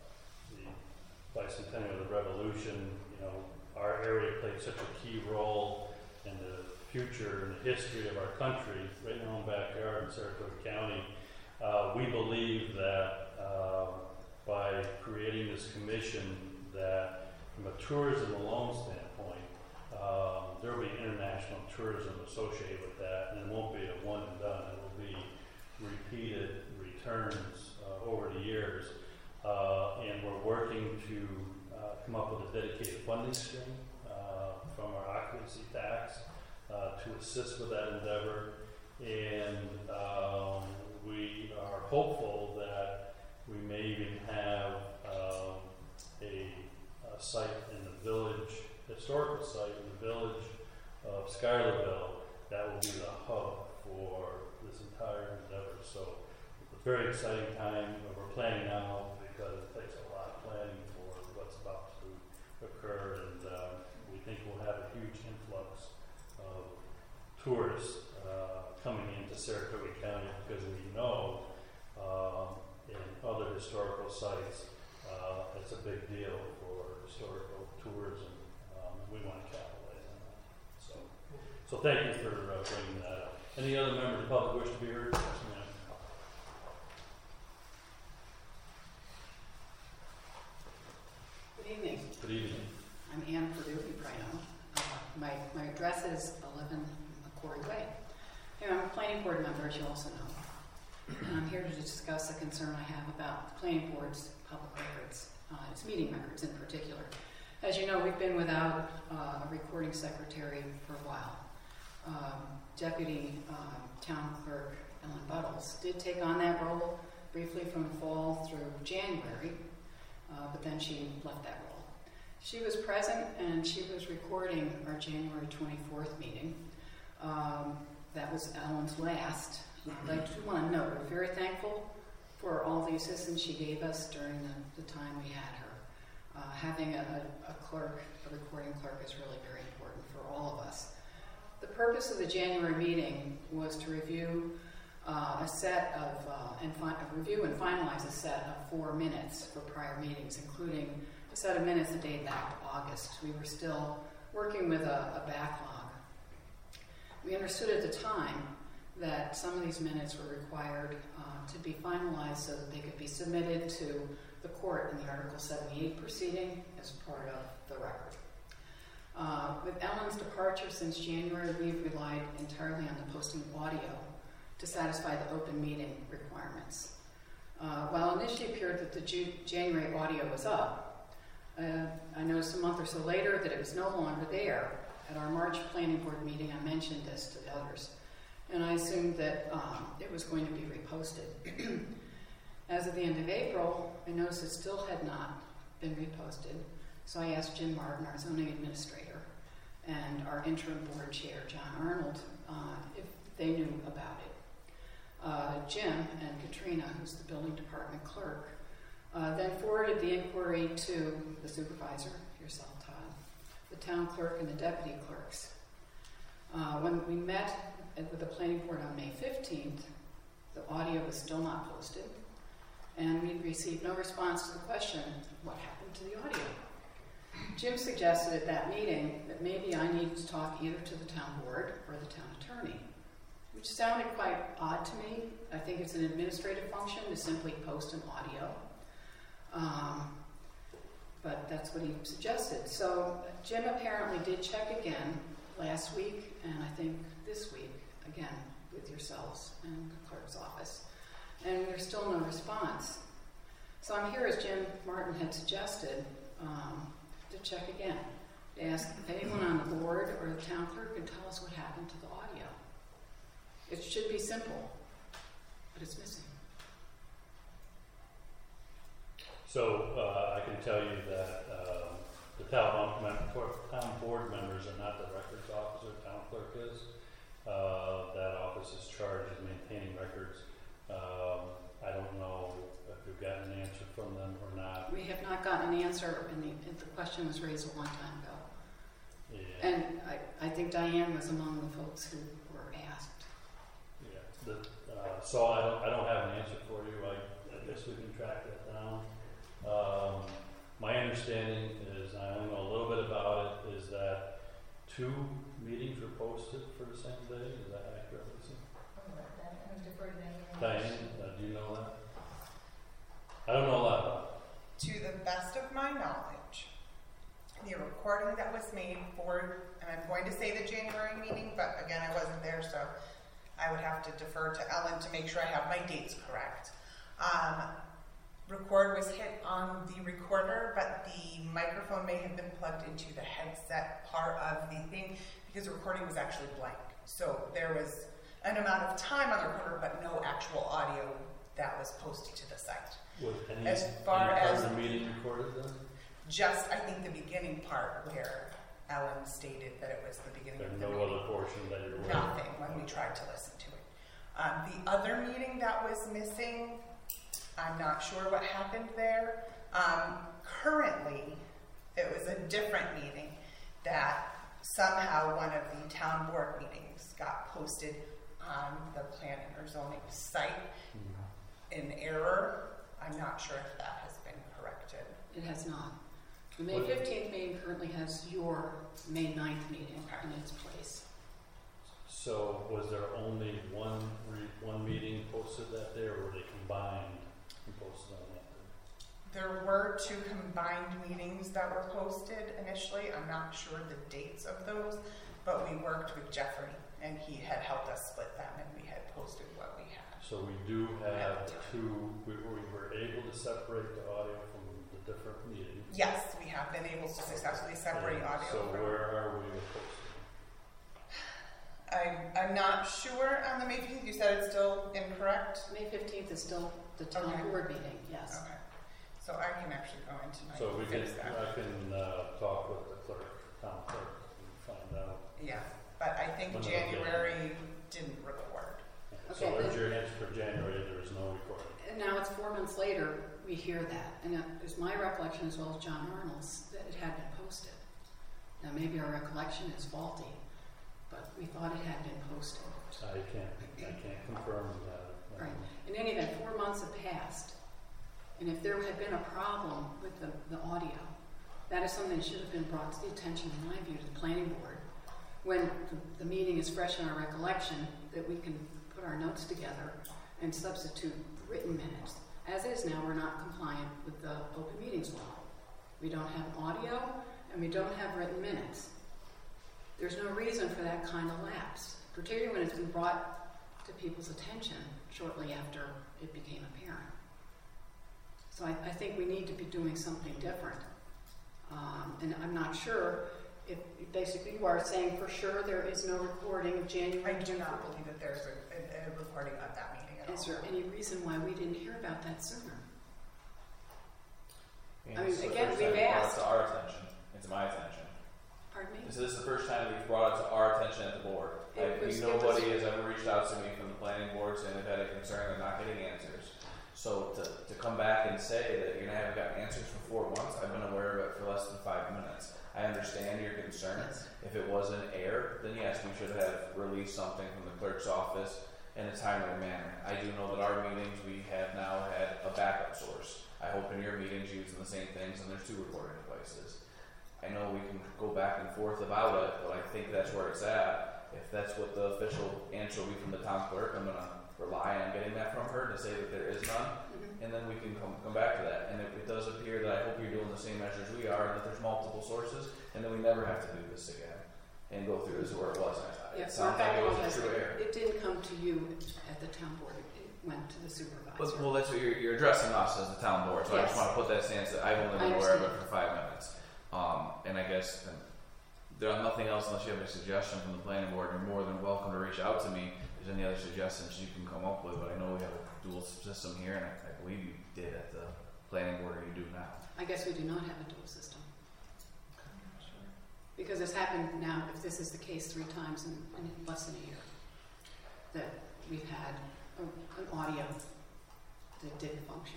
the bicentennial of the Revolution. You know, our area played such a key role in the future and the history of our country, right in our own backyard in Saratoga County. Uh, we believe that uh, by creating this commission, that from a tourism alone standpoint, um, there will be international tourism associated with that, and it won't be a one and done. It will be repeated returns uh, over the years, uh, and we're working to uh, come up with a dedicated funding stream uh, from our occupancy tax uh, to assist with that endeavor. And um, we are hopeful that we may even have um, a, a site in the village, historical site in the village of Schuylerville that will be the hub for this entire endeavor. So it's a very exciting time. We're planning now because it takes a lot of planning for what's about to occur, and um, we think we'll have a huge influx of tourists uh, coming into Saratoga County, because we know um, in other historical sites uh, it's a big deal for historical tourism. Um, we want to capitalize on that. So, so thank you for uh, bringing that up. Any other member of the public wish to be heard? Yes, ma'am. Good evening. Good evening. I'm Ann Perdue, Prino. Uh, my, my address is eleven Macquarie Way. Here, I'm a planning board member, as you also know. And I'm here to discuss a concern I have about the planning board's public records, uh, its meeting records in particular. As you know, we've been without uh, a recording secretary for a while. Um, Deputy um, Town Clerk Ellen Buttles did take on that role briefly from the fall through January, uh, but then she left that role. She was present and she was recording our January twenty-fourth meeting. Um, that was Ellen's last. I do want to note, we're very thankful for all the assistance she gave us during the, the time we had her. Uh, having a, a clerk, a recording clerk, is really very important for all of us. The purpose of the January meeting was to review uh, a set of, uh, and fi- review and finalize a set of four minutes for prior meetings, including a set of minutes that date back to August. We were still working with a, a backlog. We understood at the time that some of these minutes were required uh, to be finalized so that they could be submitted to the court in the Article seventy-eight proceeding as part of the record. Uh, with Ellen's departure since January, we've relied entirely on the posting of audio to satisfy the open meeting requirements. Uh, while initially appeared that the Ju- January audio was up, uh, I noticed a month or so later that it was no longer there. At our March Planning Board meeting, I mentioned this to the others, and I assumed that um, it was going to be reposted. As of the end of April, I noticed it still had not been reposted, so I asked Jim Martin, our zoning administrator, and our interim board chair, John Arnold, uh, if they knew about it. Uh, Jim and Katrina, who's the building department clerk, uh, then forwarded the inquiry to the supervisor, yourself, Todd, the town clerk, and the deputy clerks. Uh, when we met with the planning board on May fifteenth, the audio was still not posted, and we received no response to the question, what happened to the audio? Jim suggested at that meeting that maybe I needed to talk either to the town board or the town attorney, which sounded quite odd to me. I think it's an administrative function to simply post an audio. Um, but that's what he suggested. So Jim apparently did check again last week, and I think this week, again, with yourselves and the clerk's office. And there's still no response. So I'm here, as Jim Martin had suggested, um, to check again, to ask if anyone on the board or the town clerk can tell us what happened to the audio. It should be simple, but it's missing. So uh, I can tell you that um, the town, town board members are not the records officer, town clerk is. Uh, that office is charged with maintaining records. Um, I don't know if you've gotten an answer from them or not. We have not gotten an answer, and the, the question was raised a long time ago. Yeah. And I, I think Diane was among the folks who were asked. Yeah. The, uh, so I don't, I don't have an answer for you. I, I guess we can track that down. Um, my understanding is, I only know a little bit about it, is that two meetings were posted for the same day. Is that accurate, Lisa? Diane, uh, do you know that? I don't know a lot about it. To the best of my knowledge, the recording that was made for, and I'm going to say the January meeting, but again, I wasn't there, so I would have to defer to Ellen to make sure I have my dates correct. Um, record was hit on the recorder, but the microphone may have been plugged into the headset part of the thing because the recording was actually blank. So there was an amount of time on the recorder, but no actual audio that was posted to the site. Was any, as far any part as of the meeting recorded then? Just, I think, the beginning part where Ellen stated that it was the beginning There's of the no meeting. other portion that you're aware of? Nothing when we tried to listen to it. Um, the other meeting that was missing, I'm not sure what happened there. Um, currently, it was a different meeting that somehow one of the town board meetings got posted on the planning or zoning site mm-hmm. in error. I'm not sure if that has been corrected. It has not. The May fifteenth meeting currently has your May ninth meeting okay. in its place. So was there only one re- one meeting posted that day, or were they combined and posted on that day? There were two combined meetings that were posted initially. I'm not sure the dates of those, but we worked with Jeffrey, and he had helped us split them, and we had posted what we had. So we do have two, we, we were able to separate the audio from the different meetings. Yes, we have been able to successfully separate And audio So from. where are we with posting? I'm, I'm not sure on the May fifteenth, you said it's still incorrect? May fifteenth is still the town Okay. board meeting, yes. Okay, so I can actually go in tonight So we and can, fix that. I can, uh, talk with the clerk, town clerk, and find out. Yeah, but I think When do we get it? January didn't record. So Okay, there's then- your answer for January, there is no recording. And now it's four months later, we hear that, and it is my recollection as well as John Arnold's that it had been posted. Now, maybe our recollection is faulty, but we thought it had been posted. I can't, I can't confirm that. Right. In any event, four months have passed, and if there had been a problem with the, the audio, that is something that should have been brought to the attention, in my view, to the planning board. When the, the meeting is fresh in our recollection, that we can put our notes together and substitute written minutes. As is now, we're not compliant with the open meetings law. We don't have audio, and we don't have written minutes. There's no reason for that kind of lapse, particularly when it's been brought to people's attention shortly after it became apparent. So I, I think we need to be doing something different. Um, and I'm not sure if, basically you are saying for sure there is no recording of January. I do not believe that there's a, a, a recording of that meeting at all. Is there any reason why we didn't hear about that sooner? And I mean, this is the again, first time we've you brought asked. it to our attention, and to my attention. Pardon me? So this is the first time we've brought it to our attention at the board. It Like, was- it nobody was- has ever reached out to me from the planning board saying they've had a concern, they're not getting answers. So to, to come back and say that you're gonna have got answers for four months, I've been aware of it for less than five minutes. I understand your concern. If it was an error, then yes, we should have released something from the clerk's office in a timely manner. I do know that our meetings, we have now had a backup source. I hope in your meetings you're using the same things and there's two recording devices. I know we can go back and forth about it, but I think that's where it's at. If that's what the official answer will be from the town clerk, I'm gonna rely on getting that from her to say that there is none, Mhm. and then we can come, come back to that. And it, it does appear that I hope you're doing the same measures we are, and that there's multiple sources, and then we never have to do this again and go through this where it was. I- Yeah, It sounds Mark, I like it was a apologize. true error. It didn't come to you at the town board, it went to the supervisor. But, well, that's what you're, you're addressing us as the town board, so I just Yes. want to put that stance that I've only I been aware of it understand. for five minutes. Um, and I guess um, there are nothing else unless you have a suggestion from the planning board. You're more than welcome to reach out to me. If there's any other suggestions you can come up with, but I know we have a dual system here, and I, I believe you did at the planning board, or you do now. I guess we do not have a dual system. Because it's happened now, if this is the case, three times in, in less than a year, that we've had a, an audio that didn't function.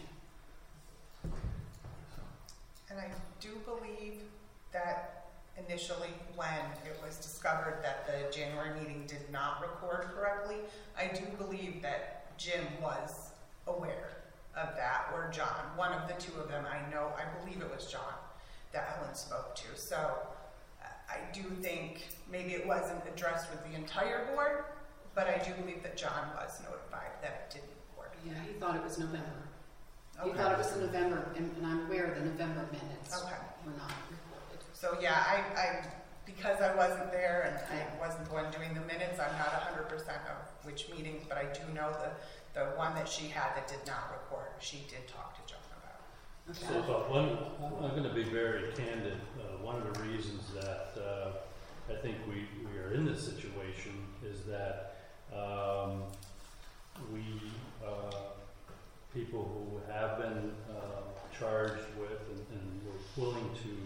And I do believe that initially when it was discovered that the January meeting did not record correctly, I do believe that Jim was aware of that, or John, one of the two of them. I know, I believe it was John that Ellen spoke to. So uh, I do think maybe it wasn't addressed with the entire board, but I do believe that John was notified that it didn't record. Yeah, he thought it was November. He Okay. thought it was the November, and, and I'm aware the November minutes Okay. were not recorded. So yeah, I, I, because I wasn't there and I wasn't the one doing the minutes, I'm not a hundred percent of which meetings, but I do know the, the one that she had that did not record, she did talk to John about. Okay. So, but one, I'm going to be very candid. Uh, one of the reasons that uh, I think we, we are in this situation is that um, we, uh, people who have been uh, charged with and, and were willing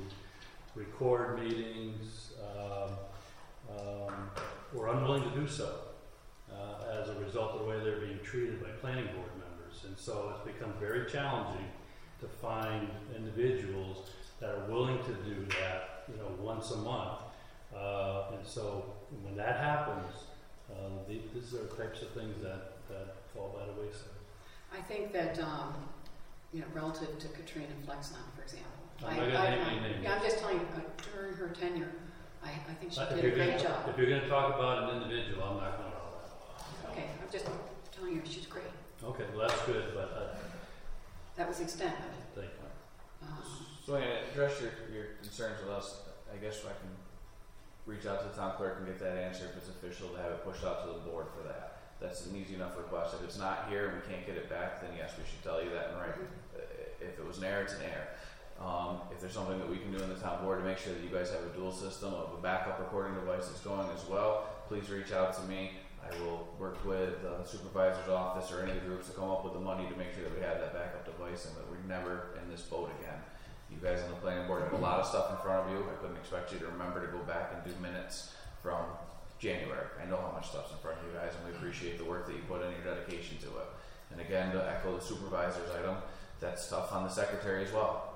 to record meetings um, um, were unwilling to do so uh, as a result of the way they're being treated by planning board members. And so it's become very challenging to find individuals that are willing to do that, you know, once a month. Uh, and so when that happens, uh, the, these are the types of things that, that fall by the wayside. I think that, um, you know, relative to Katrina Flexon, for example. I'm I, not gonna I, name I, any names. yeah, I'm just telling you, uh, during her tenure, I, I think she If did a you're great gonna- job. If you're going to talk about an individual, I'm not going to know that. Okay, I'm just telling you, she's great. Okay, well, that's good, but uh, That was the extent of it. thank you. Um, So anyway, address your, your concerns with us. I guess I can reach out to the town clerk and get that answer if it's official, to have it pushed out to the board for that. That's an easy enough request. If it's not here and we can't get it back, then yes, we should tell you that in writing. Uh, If it was an error, it's an error. Um, if there's something that we can do in the town board to make sure that you guys have a dual system of a backup recording device that's going as well, please reach out to me. I will work with the supervisor's office or any of the groups to come up with the money to make sure that we have that backup device and that we're never in this boat again. You guys on the planning board have a lot of stuff in front of you. I couldn't expect you to remember to go back and do minutes from January. I know how much stuff's in front of you guys, and we appreciate the work that you put in, your dedication to it. And again, to echo the supervisor's item, that's tough on the secretary as well.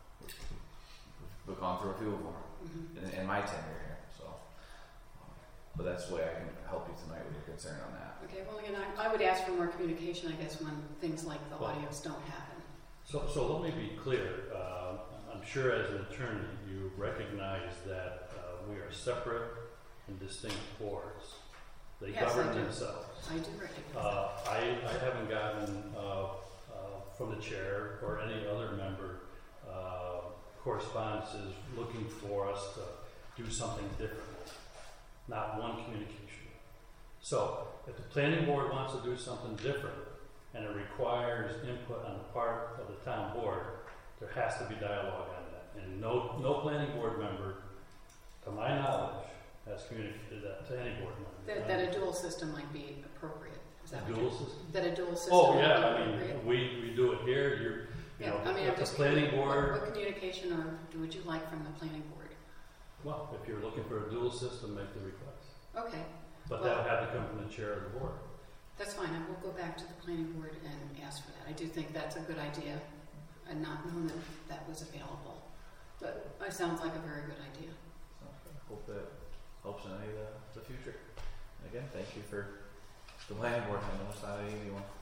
We've gone through a few of them Mhm. in, in my tenure here, so. um, But that's the way I can help you tonight with your concern on that. Okay, well, again, I, I would ask for more communication, I guess, when things like the Well- audios don't happen. So, so let me be clear. Uh, I'm sure as an attorney, you recognize that uh, we are separate and distinct boards. They Yes, I govern do. themselves. I do recognize that. Uh, I, I haven't gotten uh, uh, from the chair or any other member uh, correspondences looking for us to do something different. Not one communication. So, if the planning board wants to do something different, and it requires input on the part of the town board, there has to be dialogue on that. And no, no planning board member, to my knowledge, has communicated that to any board member. That, that a dual system might be appropriate. Is that A what dual you're- system? That a dual system Oh, might yeah, be I mean, appropriate? we, we do it here, you're, you Yeah, know, I mean, if I'm the just planning what- board, What communication or would you like from the planning board? well, if you're looking for a dual system, make the request. Okay, But Well- that would have to come from the chair of the board. that's fine. I will go back to the planning board and ask for that. I do think that's a good idea, and not known that that was available. But it sounds like a very good idea. So I hope that helps in any of the, the future. And again, thank you for the planning board. I know it's not an easy one.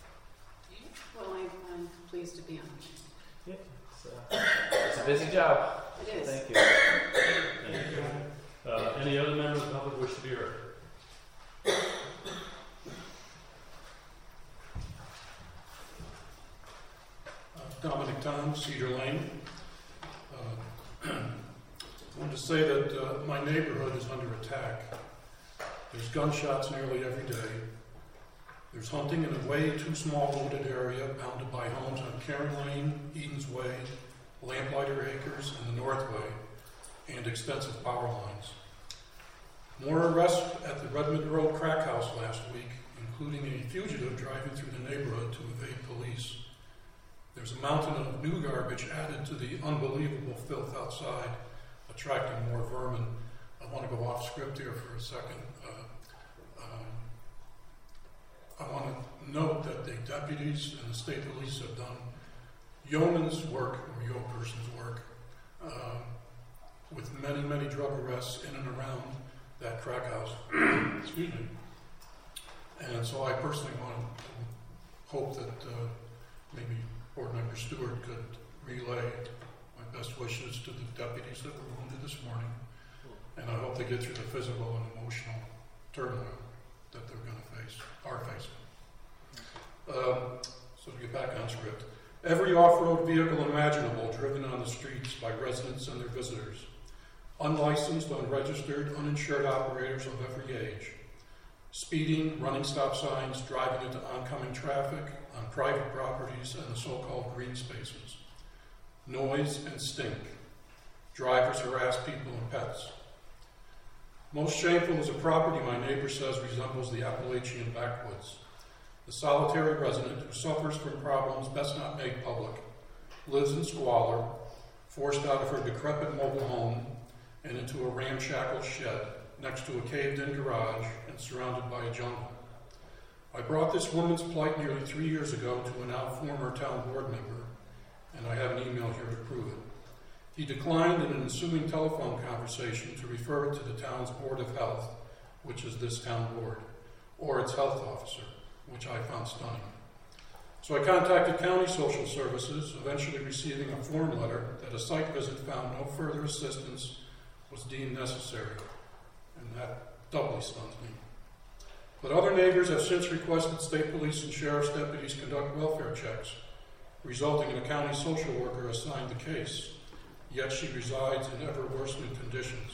Well, I, I'm pleased to be on it. Yeah, it's, uh, it's a busy job. It is. Thank you. Thank you. Uh, any other members of the public wish to be heard? Dominic Tom, Cedar Lane. Uh, I wanted to say that uh, my neighborhood is under attack. There's gunshots nearly every day. There's hunting in a way too small wooded area bounded by homes on Karen Lane, Eden's Way, Lamplighter Acres, and the Northway, and extensive power lines. More arrests at the Redmond Road crack house last week, including a fugitive driving through the neighborhood to evade police. There's a mountain of new garbage added to the unbelievable filth outside, attracting more vermin. I want to go off script here for a second. Uh, um, I want to note that the deputies and the state police have done yeoman's work, or yo person's work, um, with many, many drug arrests in and around that crack house. Excuse me. And so I personally want to hope that uh, maybe Board Member Stewart could relay my best wishes to the deputies that were wounded this morning. And I hope they get through the physical and emotional turmoil that they're going to face, are facing. Um, so to get back on script, every off-road vehicle imaginable driven on the streets by residents and their visitors. Unlicensed, unregistered, uninsured operators of every age. Speeding, running stop signs, driving into oncoming traffic on private properties and the so-called green spaces. Noise and stink. Drivers harass people and pets. Most shameful is a property my neighbor says resembles the Appalachian backwoods. The solitary resident who suffers from problems best not made public, lives in squalor, forced out of her decrepit mobile home and into a ramshackle shed next to a caved-in garage and surrounded by a jungle. I brought this woman's plight nearly three years ago to a now former town board member, and I have an email here to prove it. He declined in an ensuing telephone conversation to refer it to the town's Board of Health, which is this town board, or its health officer, which I found stunning. So I contacted County Social Services, eventually receiving a form letter that a site visit found no further assistance was deemed necessary, and that doubly stuns me. But other neighbors have since requested state police and sheriff's deputies conduct welfare checks, resulting in a county social worker assigned the case, yet she resides in ever worsening conditions.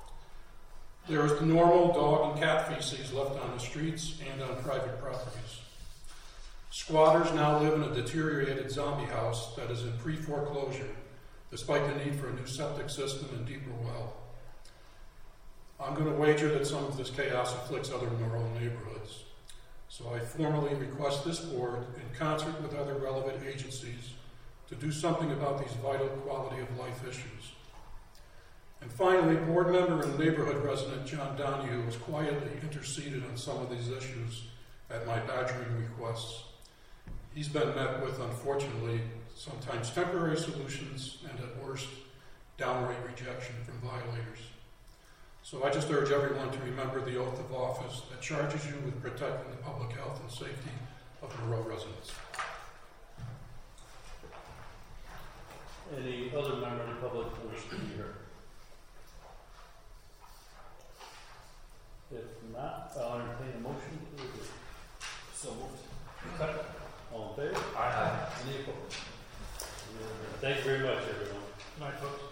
There is the normal dog and cat feces left on the streets and on private properties. Squatters now live in a deteriorated zombie house that is in pre-foreclosure, despite the need for a new septic system and deeper well. I'm going to wager that some of this chaos afflicts other Monroe neighborhoods. So I formally request this board, in concert with other relevant agencies, to do something about these vital quality of life issues. And finally, board member and neighborhood resident John Donahue has quietly interceded on some of these issues at my badgering requests. He's been met with, unfortunately, sometimes temporary solutions and at worst, downright rejection from violators. So I just urge everyone to remember the oath of office that charges you with protecting the public health and safety of Monroe residents. Any other member of the public who wish to be heard? If not, I'll entertain a motion to adjourn. So moved. Second. All in favor? Aye. Any opposed? Thank you very much, everyone. Night, folks.